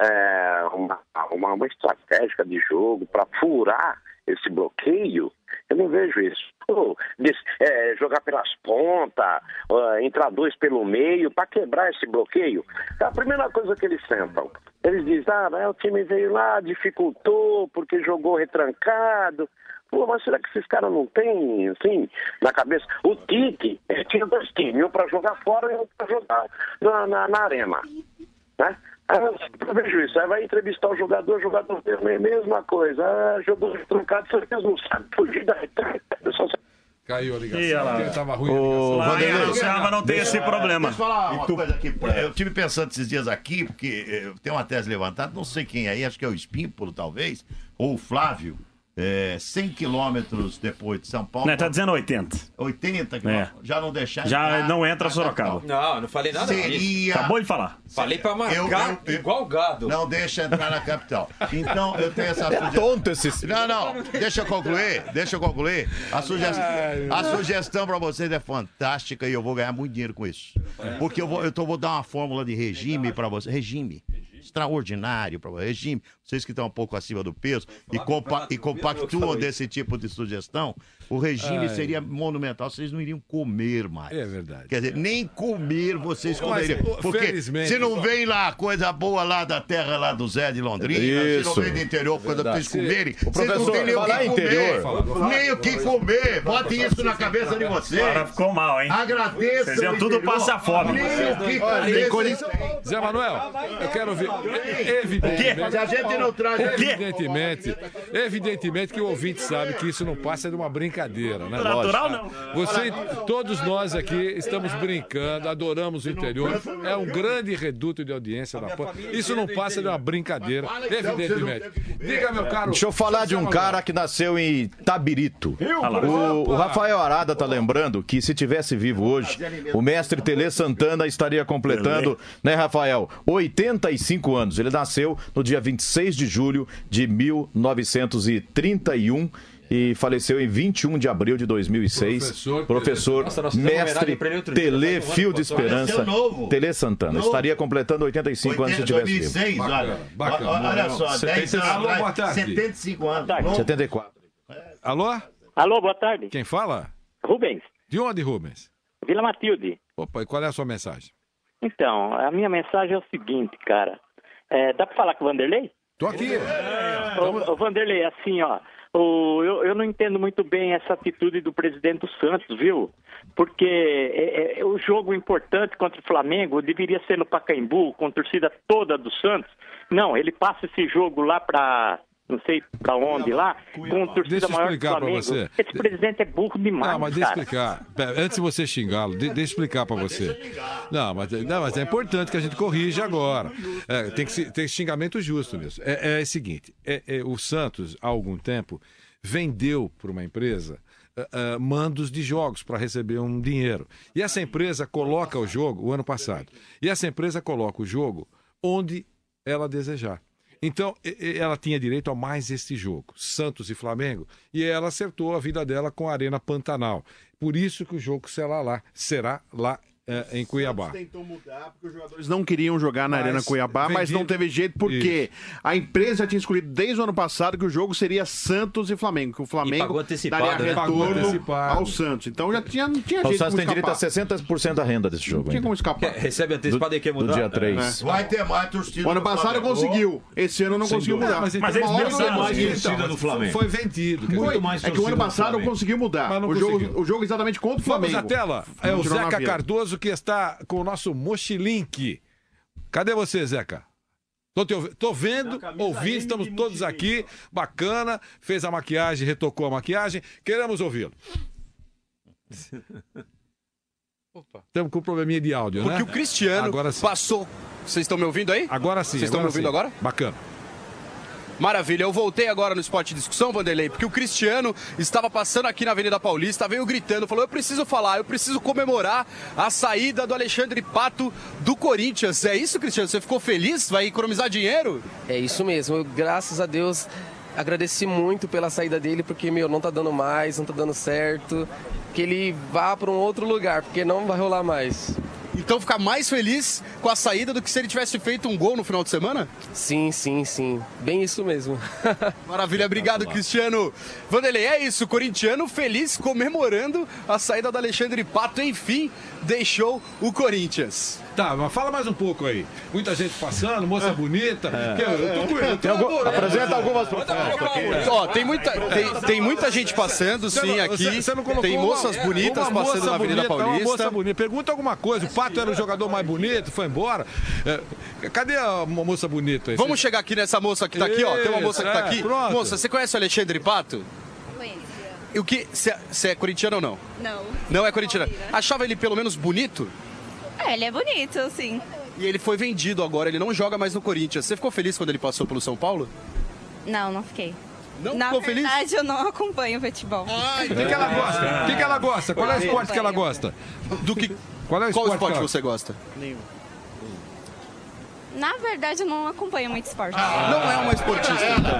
uma estratégia de jogo para furar esse bloqueio? Eu não vejo isso. Jogar pelas pontas, entrar dois pelo meio, para quebrar esse bloqueio. É a primeira coisa que eles sentam. Eles dizem, o time veio lá, dificultou, porque jogou retrancado. Pô, mas será que esses caras não têm, assim, na cabeça? O Tite tinha dois times, um para jogar fora e um para jogar na arena, né? Eu vejo isso, aí vai entrevistar o jogador mesma coisa. Jogou retrancado, vocês não sabem fugir da retranca. Caiu a ligação, porque tava ruim a ligação. Não tem esse problema. Deixa eu falar uma coisa aqui. Eu estive pensando esses dias aqui, porque tem uma tese levantada, não sei quem aí, acho que é o Espímpolo, talvez, ou o Flávio. 100 quilômetros depois de São Paulo. Tá dizendo 80. 80 quilômetros. Já não deixar. Já não entra Sorocaba. Não falei nada disso. Acabou de falar. Falei pra marcar igual gado. Não deixa entrar na capital. Então eu tenho essa sugestão. Tonto esse. Não. Deixa eu concluir. A sugestão pra vocês é fantástica e eu vou ganhar muito dinheiro com isso. Porque eu vou dar uma fórmula de regime pra vocês. Regime extraordinário para o regime, vocês que estão um pouco acima do peso e compactuam desse tipo de sugestão, o regime seria monumental, vocês não iriam comer mais. É verdade. Quer dizer, nem comer vocês comeriam. Porque se não vem lá coisa boa lá da terra lá do Zé de Londrina, se não vem do interior, coisa pra vocês comerem, vocês não têm nem o que comer. Nem o que comer. Botem isso na cabeça de vocês. Agora ficou mal, hein? Agradeço. Vocês iam tudo passar fome. Nem o que comer. Zé Manuel, eu quero ver. Se a gente não traz... Evidentemente que o ouvinte sabe que isso não passa de uma brincadeira, né? Natural não. Todos nós aqui estamos brincando, adoramos o interior, é um grande reduto de audiência da PAN. Isso não passa de uma brincadeira, evidentemente. Diga, meu caro. Deixa eu falar de um cara que nasceu em Tabirito. O Rafael Arada tá lembrando que se tivesse vivo hoje, o mestre Tele Santana estaria completando, né, Rafael, 85 anos. Ele nasceu no dia 26 de julho de 1931 e faleceu em 21 de abril de 2006. Professor mestre Tele Fio de Esperança, Tele Santana. Estaria completando 85 anos se tivesse vivo. Olha só, 10 anos, 75 anos. 74. Alô? Alô, boa tarde. Quem fala? Rubens. De onde, Rubens? Vila Matilde. Opa, e qual é a sua mensagem? Então, a minha mensagem é o seguinte, cara. Dá pra falar com o Vanderlei? Tô aqui. Ô, Vanderlei, assim, ó. Eu não entendo muito bem essa atitude do presidente do Santos, viu? Porque o jogo importante contra o Flamengo deveria ser no Pacaembu, com a torcida toda do Santos. Não, ele passa esse jogo lá pra... não sei pra onde lá, com a torcida maior do Flamengo. Você. Esse presidente é burro demais, não, mas deixa eu explicar. Antes de você xingá-lo, deixa eu explicar pra você. Não, mas é importante que a gente corrija agora. Tem que ter xingamento justo nisso. É o seguinte, o Santos, há algum tempo, vendeu para uma empresa mandos de jogos para receber um dinheiro. E essa empresa coloca o jogo, o ano passado, e essa empresa coloca o jogo onde ela desejar. Então, ela tinha direito a mais este jogo, Santos e Flamengo, e ela acertou a vida dela com a Arena Pantanal. Por isso que o jogo será lá em Cuiabá. Tentou mudar porque os jogadores não queriam jogar na Arena Cuiabá, mas não teve jeito porque a empresa já tinha escolhido desde o ano passado que o jogo seria Santos e Flamengo, que o Flamengo daria retorno ao Santos. Então já não tinha jeito. O Santos tem direito a 60% da renda desse jogo. Não tinha como escapar. Recebe antecipado e quer mudar? Do dia 3. Vai ter mais torcida. O ano passado conseguiu, esse ano não conseguiu mudar. Mas eles pensaram mais torcida do Flamengo. Foi vendido. Muito mais torcida. É que o ano passado não conseguiu mudar. O jogo exatamente contra o Flamengo. Vamos à tela. É o Zeca Cardoso que está com o nosso Mochilink. Cadê você, Zeca? Tô vendo, ouvindo, estamos todos aqui. Bacana. Fez a maquiagem, retocou a maquiagem. Queremos ouvi-lo. Estamos com um probleminha de áudio, porque né? Porque o Cristiano passou... Vocês estão me ouvindo aí? Agora sim. Vocês estão me ouvindo agora? Bacana. Maravilha, eu voltei agora no Esporte Discussão, Vanderlei, porque o Cristiano estava passando aqui na Avenida Paulista, veio gritando, falou, eu preciso comemorar a saída do Alexandre Pato do Corinthians. É isso, Cristiano? Você ficou feliz? Vai economizar dinheiro? É isso mesmo, graças a Deus, agradeci muito pela saída dele, porque, não tá dando mais, não tá dando certo, que ele vá para um outro lugar, porque não vai rolar mais. Então ficar mais feliz com a saída do que se ele tivesse feito um gol no final de semana? Sim. Bem isso mesmo. Maravilha, obrigado, Cristiano. Vanderlei, é isso, corintiano feliz comemorando a saída do Alexandre Pato, enfim, deixou o Corinthians. Tá, mas fala mais um pouco aí. Muita gente passando, moça bonita. Apresenta algumas propostas. Ó, tem muita gente passando, sim, aqui. Tem moças bonitas passando na Avenida Paulista. Uma moça bonita. Pergunta alguma coisa. O Pato era o jogador mais bonito, foi embora. Cadê a moça bonita aí? Vamos chegar aqui nessa moça que tá aqui, ó. Tem uma moça que tá aqui. Pronto. Moça, você conhece o Alexandre Pato? Conheço. E o que? Você é corintiano ou não? Não. Não é corintiano. Achava ele pelo menos bonito? Ele é bonito, sim. E ele foi vendido agora, ele não joga mais no Corinthians. Você ficou feliz quando ele passou pelo São Paulo? Não fiquei. Não ficou feliz? Na verdade, eu não acompanho o futebol. O que ela gosta? O que ela gosta? Qual é o esporte que ela gosta? Qual é o esporte que você gosta? Nenhum. Na verdade, eu não acompanho muito esporte. Não é uma esportista.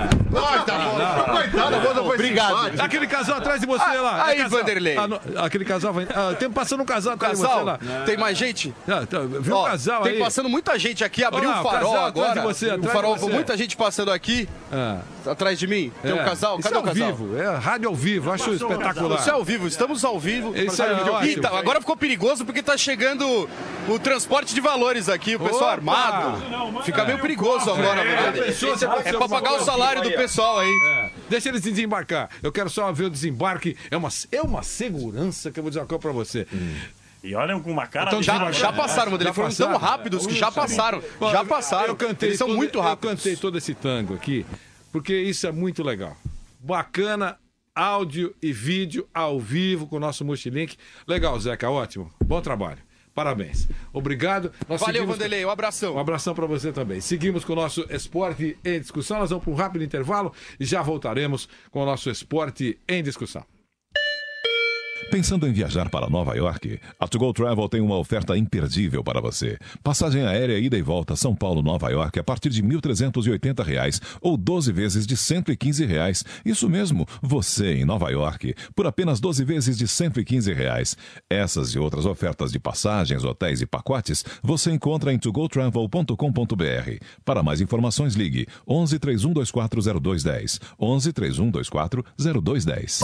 Coitada, obrigado. Aquele casal atrás de você lá. Aí, Vanderlei. Aquele casal vai. Tem passando um casal atrás de você lá. Tem mais gente? Viu o casal aí? Tem passando muita gente aqui. Abriu o farol agora. O farol, muita gente passando aqui. Atrás de mim. Tem um casal. Cadê o casal? Vivo. É rádio ao vivo. Acho espetacular. Isso é ao vivo. Estamos ao vivo. Isso é ótimo. Agora ficou perigoso porque tá chegando o transporte de valores aqui. O pessoal armado. Fica meio perigoso agora, é pra pagar o salário do pessoal aí. Deixa eles desembarcar. Eu quero só ver o desembarque. É uma segurança que eu vou dizer uma coisa pra você. E olha com uma cara... Então, já passaram, Eles foram tão rápidos que já passaram. Já passaram. Eles são muito rápidos. Eu cantei todo esse tango aqui, porque isso é muito legal. Bacana, áudio e vídeo ao vivo com o nosso Mochilink. Legal, Zeca, ótimo. Bom trabalho. Parabéns. Obrigado. Valeu, Vanderlei. Um abração. Um abração para você também. Seguimos com o nosso Esporte em Discussão. Nós vamos para um rápido intervalo e já voltaremos com o nosso Esporte em Discussão. Pensando em viajar para Nova York? A To Go Travel tem uma oferta imperdível para você. Passagem aérea ida e volta São Paulo-Nova York a partir de R$ 1.380 ou 12 vezes de R$ 115. Isso mesmo, você em Nova York, por apenas 12 vezes de R$ 115. Essas e outras ofertas de passagens, hotéis e pacotes você encontra em togotravel.com.br. Para mais informações, ligue 11 3124 0210. 11 3124 0210.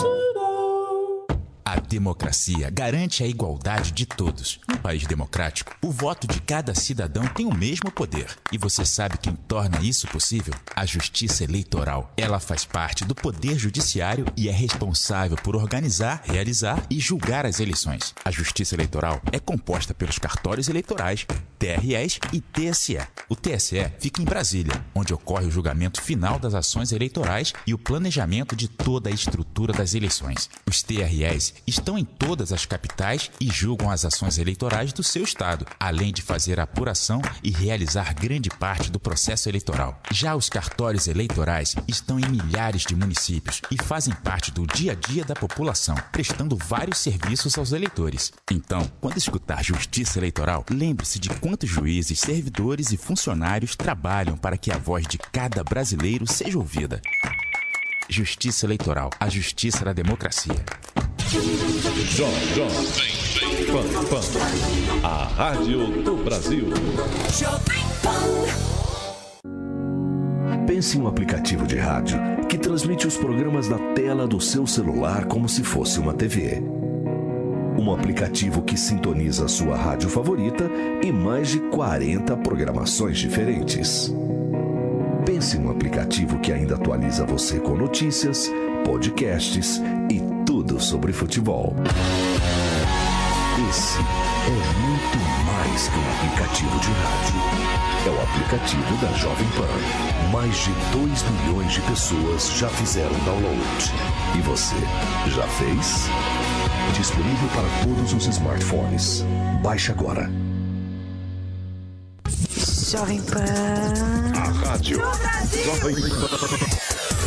A democracia garante a igualdade de todos. Num país democrático, o voto de cada cidadão tem o mesmo poder. E você sabe quem torna isso possível? A Justiça Eleitoral. Ela faz parte do Poder Judiciário e é responsável por organizar, realizar e julgar as eleições. A Justiça Eleitoral é composta pelos cartórios eleitorais, TREs e TSE. O TSE fica em Brasília, onde ocorre o julgamento final das ações eleitorais e o planejamento de toda a estrutura das eleições. Os TREs estão em todas as capitais e julgam as ações eleitorais do seu estado, além de fazer a apuração e realizar grande parte do processo eleitoral. Já os cartórios eleitorais estão em milhares de municípios e fazem parte do dia a dia da população, prestando vários serviços aos eleitores. Então, quando escutar Justiça Eleitoral, lembre-se de quando enquanto juízes, servidores e funcionários trabalham para que a voz de cada brasileiro seja ouvida. Justiça Eleitoral, a justiça da democracia. Pan, a rádio do Brasil. Pense em um aplicativo de rádio que transmite os programas da tela do seu celular como se fosse uma TV. Um aplicativo que sintoniza a sua rádio favorita e mais de 40 programações diferentes. Pense em um aplicativo que ainda atualiza você com notícias, podcasts e tudo sobre futebol. Esse é muito mais que um aplicativo de rádio. É o aplicativo da Jovem Pan. Mais de 2 milhões de pessoas já fizeram download. E você, já fez? Disponível para todos os smartphones. Baixe agora. Jovem Pan. A rádio Jovem Pan.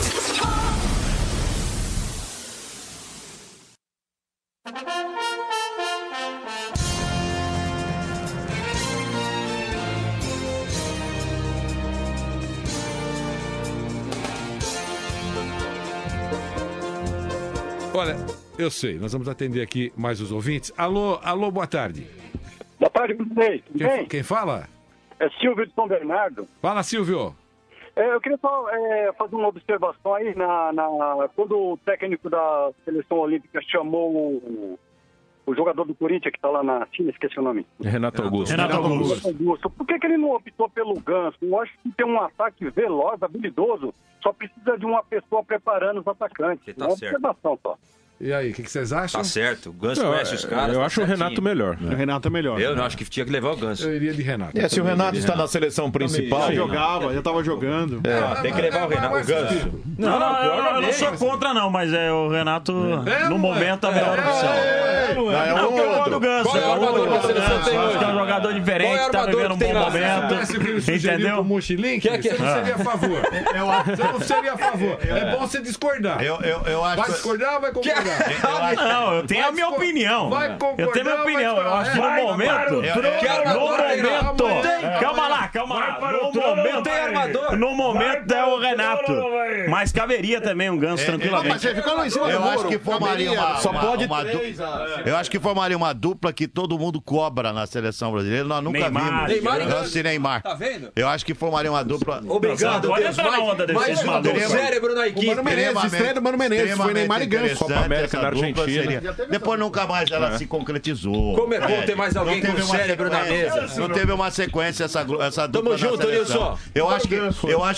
Olha, eu sei, nós vamos atender aqui mais os ouvintes. Alô, boa tarde. Boa tarde, presidente. Tudo bem? Quem fala? É Silvio de São Bernardo. Fala, Silvio. Eu queria só fazer uma observação aí quando o técnico da Seleção Olímpica chamou o jogador do Corinthians, que está lá na China, esqueci o nome. Renato Augusto. Renato Augusto. Por que ele não optou pelo Ganso? Eu acho que tem um ataque veloz, habilidoso, só precisa de uma pessoa preparando os atacantes. Tá certo. Observação só. E aí, o que vocês acham? Tá certo, o Ganso conhece os caras. Eu tá acho o Renato melhor. O Renato é melhor. Eu não acho que tinha que levar o Ganso. Eu iria de Renato. Se o Renato está na seleção principal. Já estava jogando. Tem que levar o Renato, o Ganso. Eu não sou contra, não, mas o Renato, no momento, é a melhor opção. Eu concordo do Ganso. É um jogador diferente, tá vivendo um bom momento. Entendeu? Você não seria a favor. Você não seria a favor. É bom você discordar. Vai discordar ou vai concordar? Não, eu tenho a minha opinião. Eu tenho a minha opinião. Eu acho que no momento. Calma lá. No momento é o Renato. Mas caberia também um Ganso tranquilamente. Eu acho que formaria eu acho que formaria uma dupla que todo mundo cobra na seleção brasileira. Nós nunca vimos. Ganso e Neymar. Tá vendo? Eu acho que formaria uma dupla. Obrigado, Deus. Mais cérebro na equipe. Estreia do Mano Menezes. Foi Neymar e Ganso. Copa América na Argentina. Depois nunca mais ela se concretizou. Como é bom ter mais alguém com cérebro na mesa. Não teve uma sequência essa dupla. Tamo junto, Nilson. Eu acho que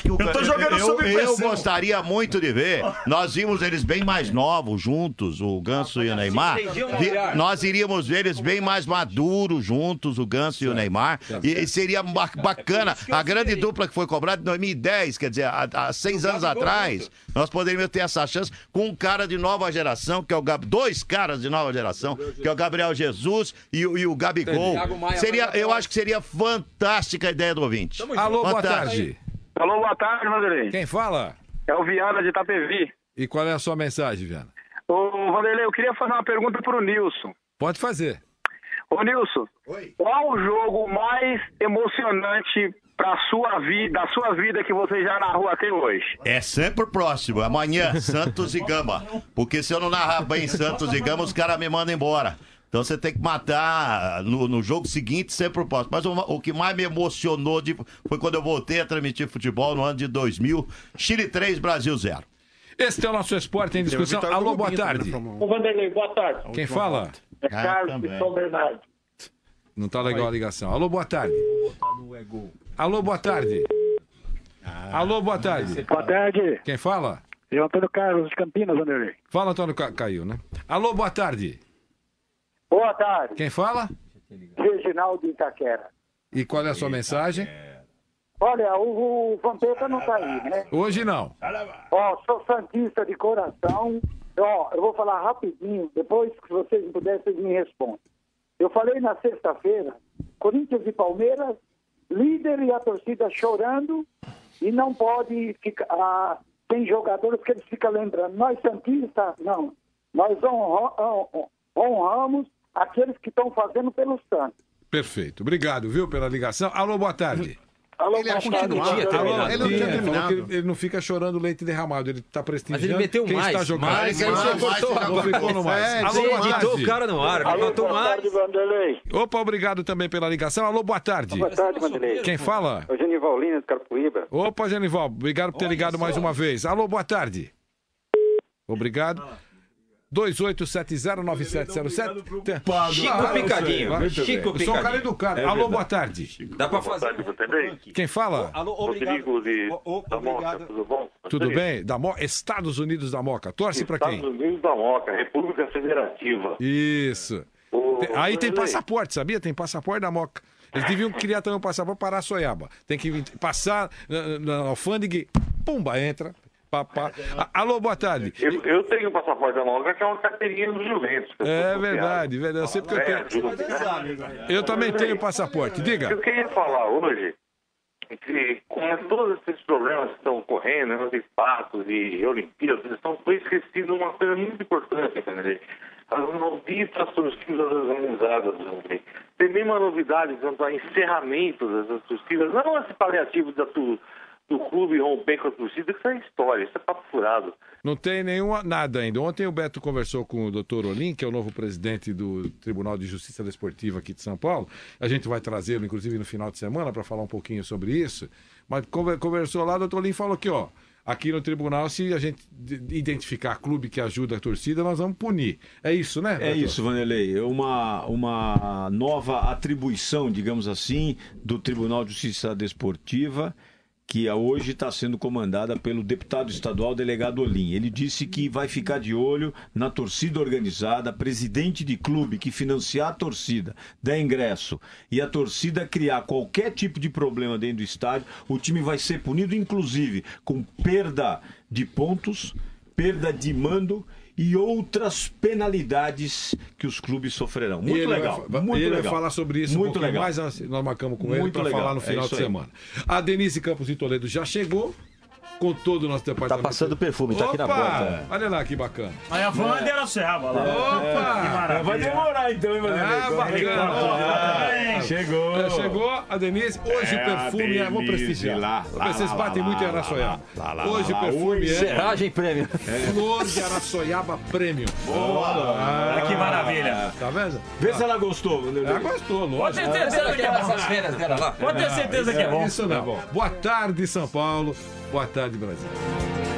eu pressão. gostaria muito de ver. Nós vimos eles bem mais novos juntos, o Ganso e o Neymar. Nós iríamos ver eles bem mais maduros juntos, o Ganso e o Neymar. E seria bacana. A grande dupla que foi cobrada em 2010, quer dizer, há 6 anos atrás, nós poderíamos ter essa chance com um cara de nova geração, que é dois caras de nova geração, que é o Gabriel Jesus e o Gabigol. Eu acho que seria fantástica a ideia do ouvinte. Alô, boa tarde. Alô, boa tarde, Vanderlei. Quem fala? É o Viana de Itapevi. E qual é a sua mensagem, Viana? Ô, Vanderlei, eu queria fazer uma pergunta pro Nilson. Pode fazer. Ô, Nilson, qual o jogo mais emocionante da sua vida que você já narrou até hoje? É sempre o próximo, amanhã, Santos e Gama. Porque se eu não narrar bem Santos e Gama, os caras me mandam embora. Então você tem que matar no jogo seguinte, sempre o próximo. Mas o que mais me emocionou foi quando eu voltei a transmitir futebol no ano de 2000, Chile 3, Brasil 0. Esse é o nosso esporte em discussão. Alô, boa tarde. Ô, Vanderlei, boa tarde. Quem fala? É Carlos de São Bernardo. Não tá legal a ligação. Alô, boa tarde. Alô, boa tarde. Alô, boa tarde. Boa tarde. Quem fala? Eu, Antônio Carlos de Campinas, Vanderlei. Fala, Antônio. Caiu, né? Alô, boa tarde. Boa tarde. Quem fala? Reginaldo de Itaquera. E qual é a sua mensagem? Olha, o Vampeta não tá aí, né? Hoje não. Ó, sou santista de coração. Ó, eu vou falar rapidinho, depois que vocês puderem, vocês me respondem. Eu falei na sexta-feira, Corinthians e Palmeiras, líder e a torcida chorando, e não pode ficar... tem jogadores que eles ficam lembrando. Nós santistas, não. Nós honramos aqueles que estão fazendo pelo Santos. Perfeito. Obrigado, viu, pela ligação. Alô, boa tarde. Alô, ele ele não fica chorando leite derramado, ele tá prestigiando. Mas ele meteu quem mais. Está jogando. Não ficou no mais. Alô, editou o cara no ar. Alô, boa tarde, Vanderlei. Opa, obrigado também pela ligação. Alô, boa tarde. Boa tarde, Vanderlei. Quem fala? É o Genival Lina, de Carapicuíba. Opa, Genival, obrigado por ter ligado mais uma vez. Alô, boa tarde. Obrigado. 28709707. Chico Picadinho. Chico Picadinho. Sou um cara educado. Alô, boa tarde. Dá pra fazer. Boa tarde, Vanderlei. Quem fala? Alô, Rodrigo da Moca, tudo bom? Tudo bem? Da Estados Unidos da Moca. Torce pra quem? Estados Unidos da Moca, República Federativa. Isso. Aí tem passaporte, sabia? Tem passaporte da Moca. Eles deviam criar também um passaporte para Araçoiaba. Tem que passar na alfândega, pumba, entra. Alô, boa tarde. Eu tenho o passaporte da Moca, que é uma carteirinha do Juventus. É verdade. Eu sei porque eu tenho. Eu também tenho passaporte. Diga. Eu queria falar hoje que com todos esses problemas que estão ocorrendo, os fatos e Olimpíadas, foi esquecido uma coisa muito importante, entendeu? As malditas torcidas organizadas, André. Tem nenhuma novidade quanto a encerramento dessas torcidas, não esse paliativo do clube romper com a torcida, que isso é história, isso é papo furado. Não tem nada ainda. Ontem o Beto conversou com o Dr. Olim, que é o novo presidente do Tribunal de Justiça Desportiva aqui de São Paulo. A gente vai trazê-lo, inclusive, no final de semana para falar um pouquinho sobre isso. Mas conversou lá, o Dr. Olim falou que, aqui no tribunal, se a gente identificar clube que ajuda a torcida, nós vamos punir. É isso, né? É isso, Vanderlei. É uma nova atribuição, digamos assim, do Tribunal de Justiça Desportiva, que hoje está sendo comandada pelo deputado estadual delegado Olim. Ele disse que vai ficar de olho na torcida organizada, presidente de clube que financiar a torcida, der ingresso, e a torcida criar qualquer tipo de problema dentro do estádio, o time vai ser punido, inclusive, com perda de pontos, perda de mando e outras penalidades que os clubes sofrerão. Muito legal. Ele vai falar sobre isso muito um pouquinho mais. Nós marcamos com ele para falar no final de semana. A Denise Campos de Toledo já chegou com todo o nosso departamento. Tá passando perfume, tá aqui na porta. Olha lá que bacana. Aí a Wander Serrava lá. Opa! Vai demorar então, hein, bacana. Chegou. Chegou a Denise. Hoje o perfume vamos prestigiar. Vocês batem muito em Araçoiaba. Hoje o perfume Serragem Prêmio. Flor de Araçoiaba Prêmio. Olha que maravilha. Tá vendo? Vê se ela gostou. Ela gostou, lógico. Pode ter certeza que é bom. Pode ter certeza que é bom. Isso não é bom. Boa tarde, São Paulo. Boa tarde, Brasil.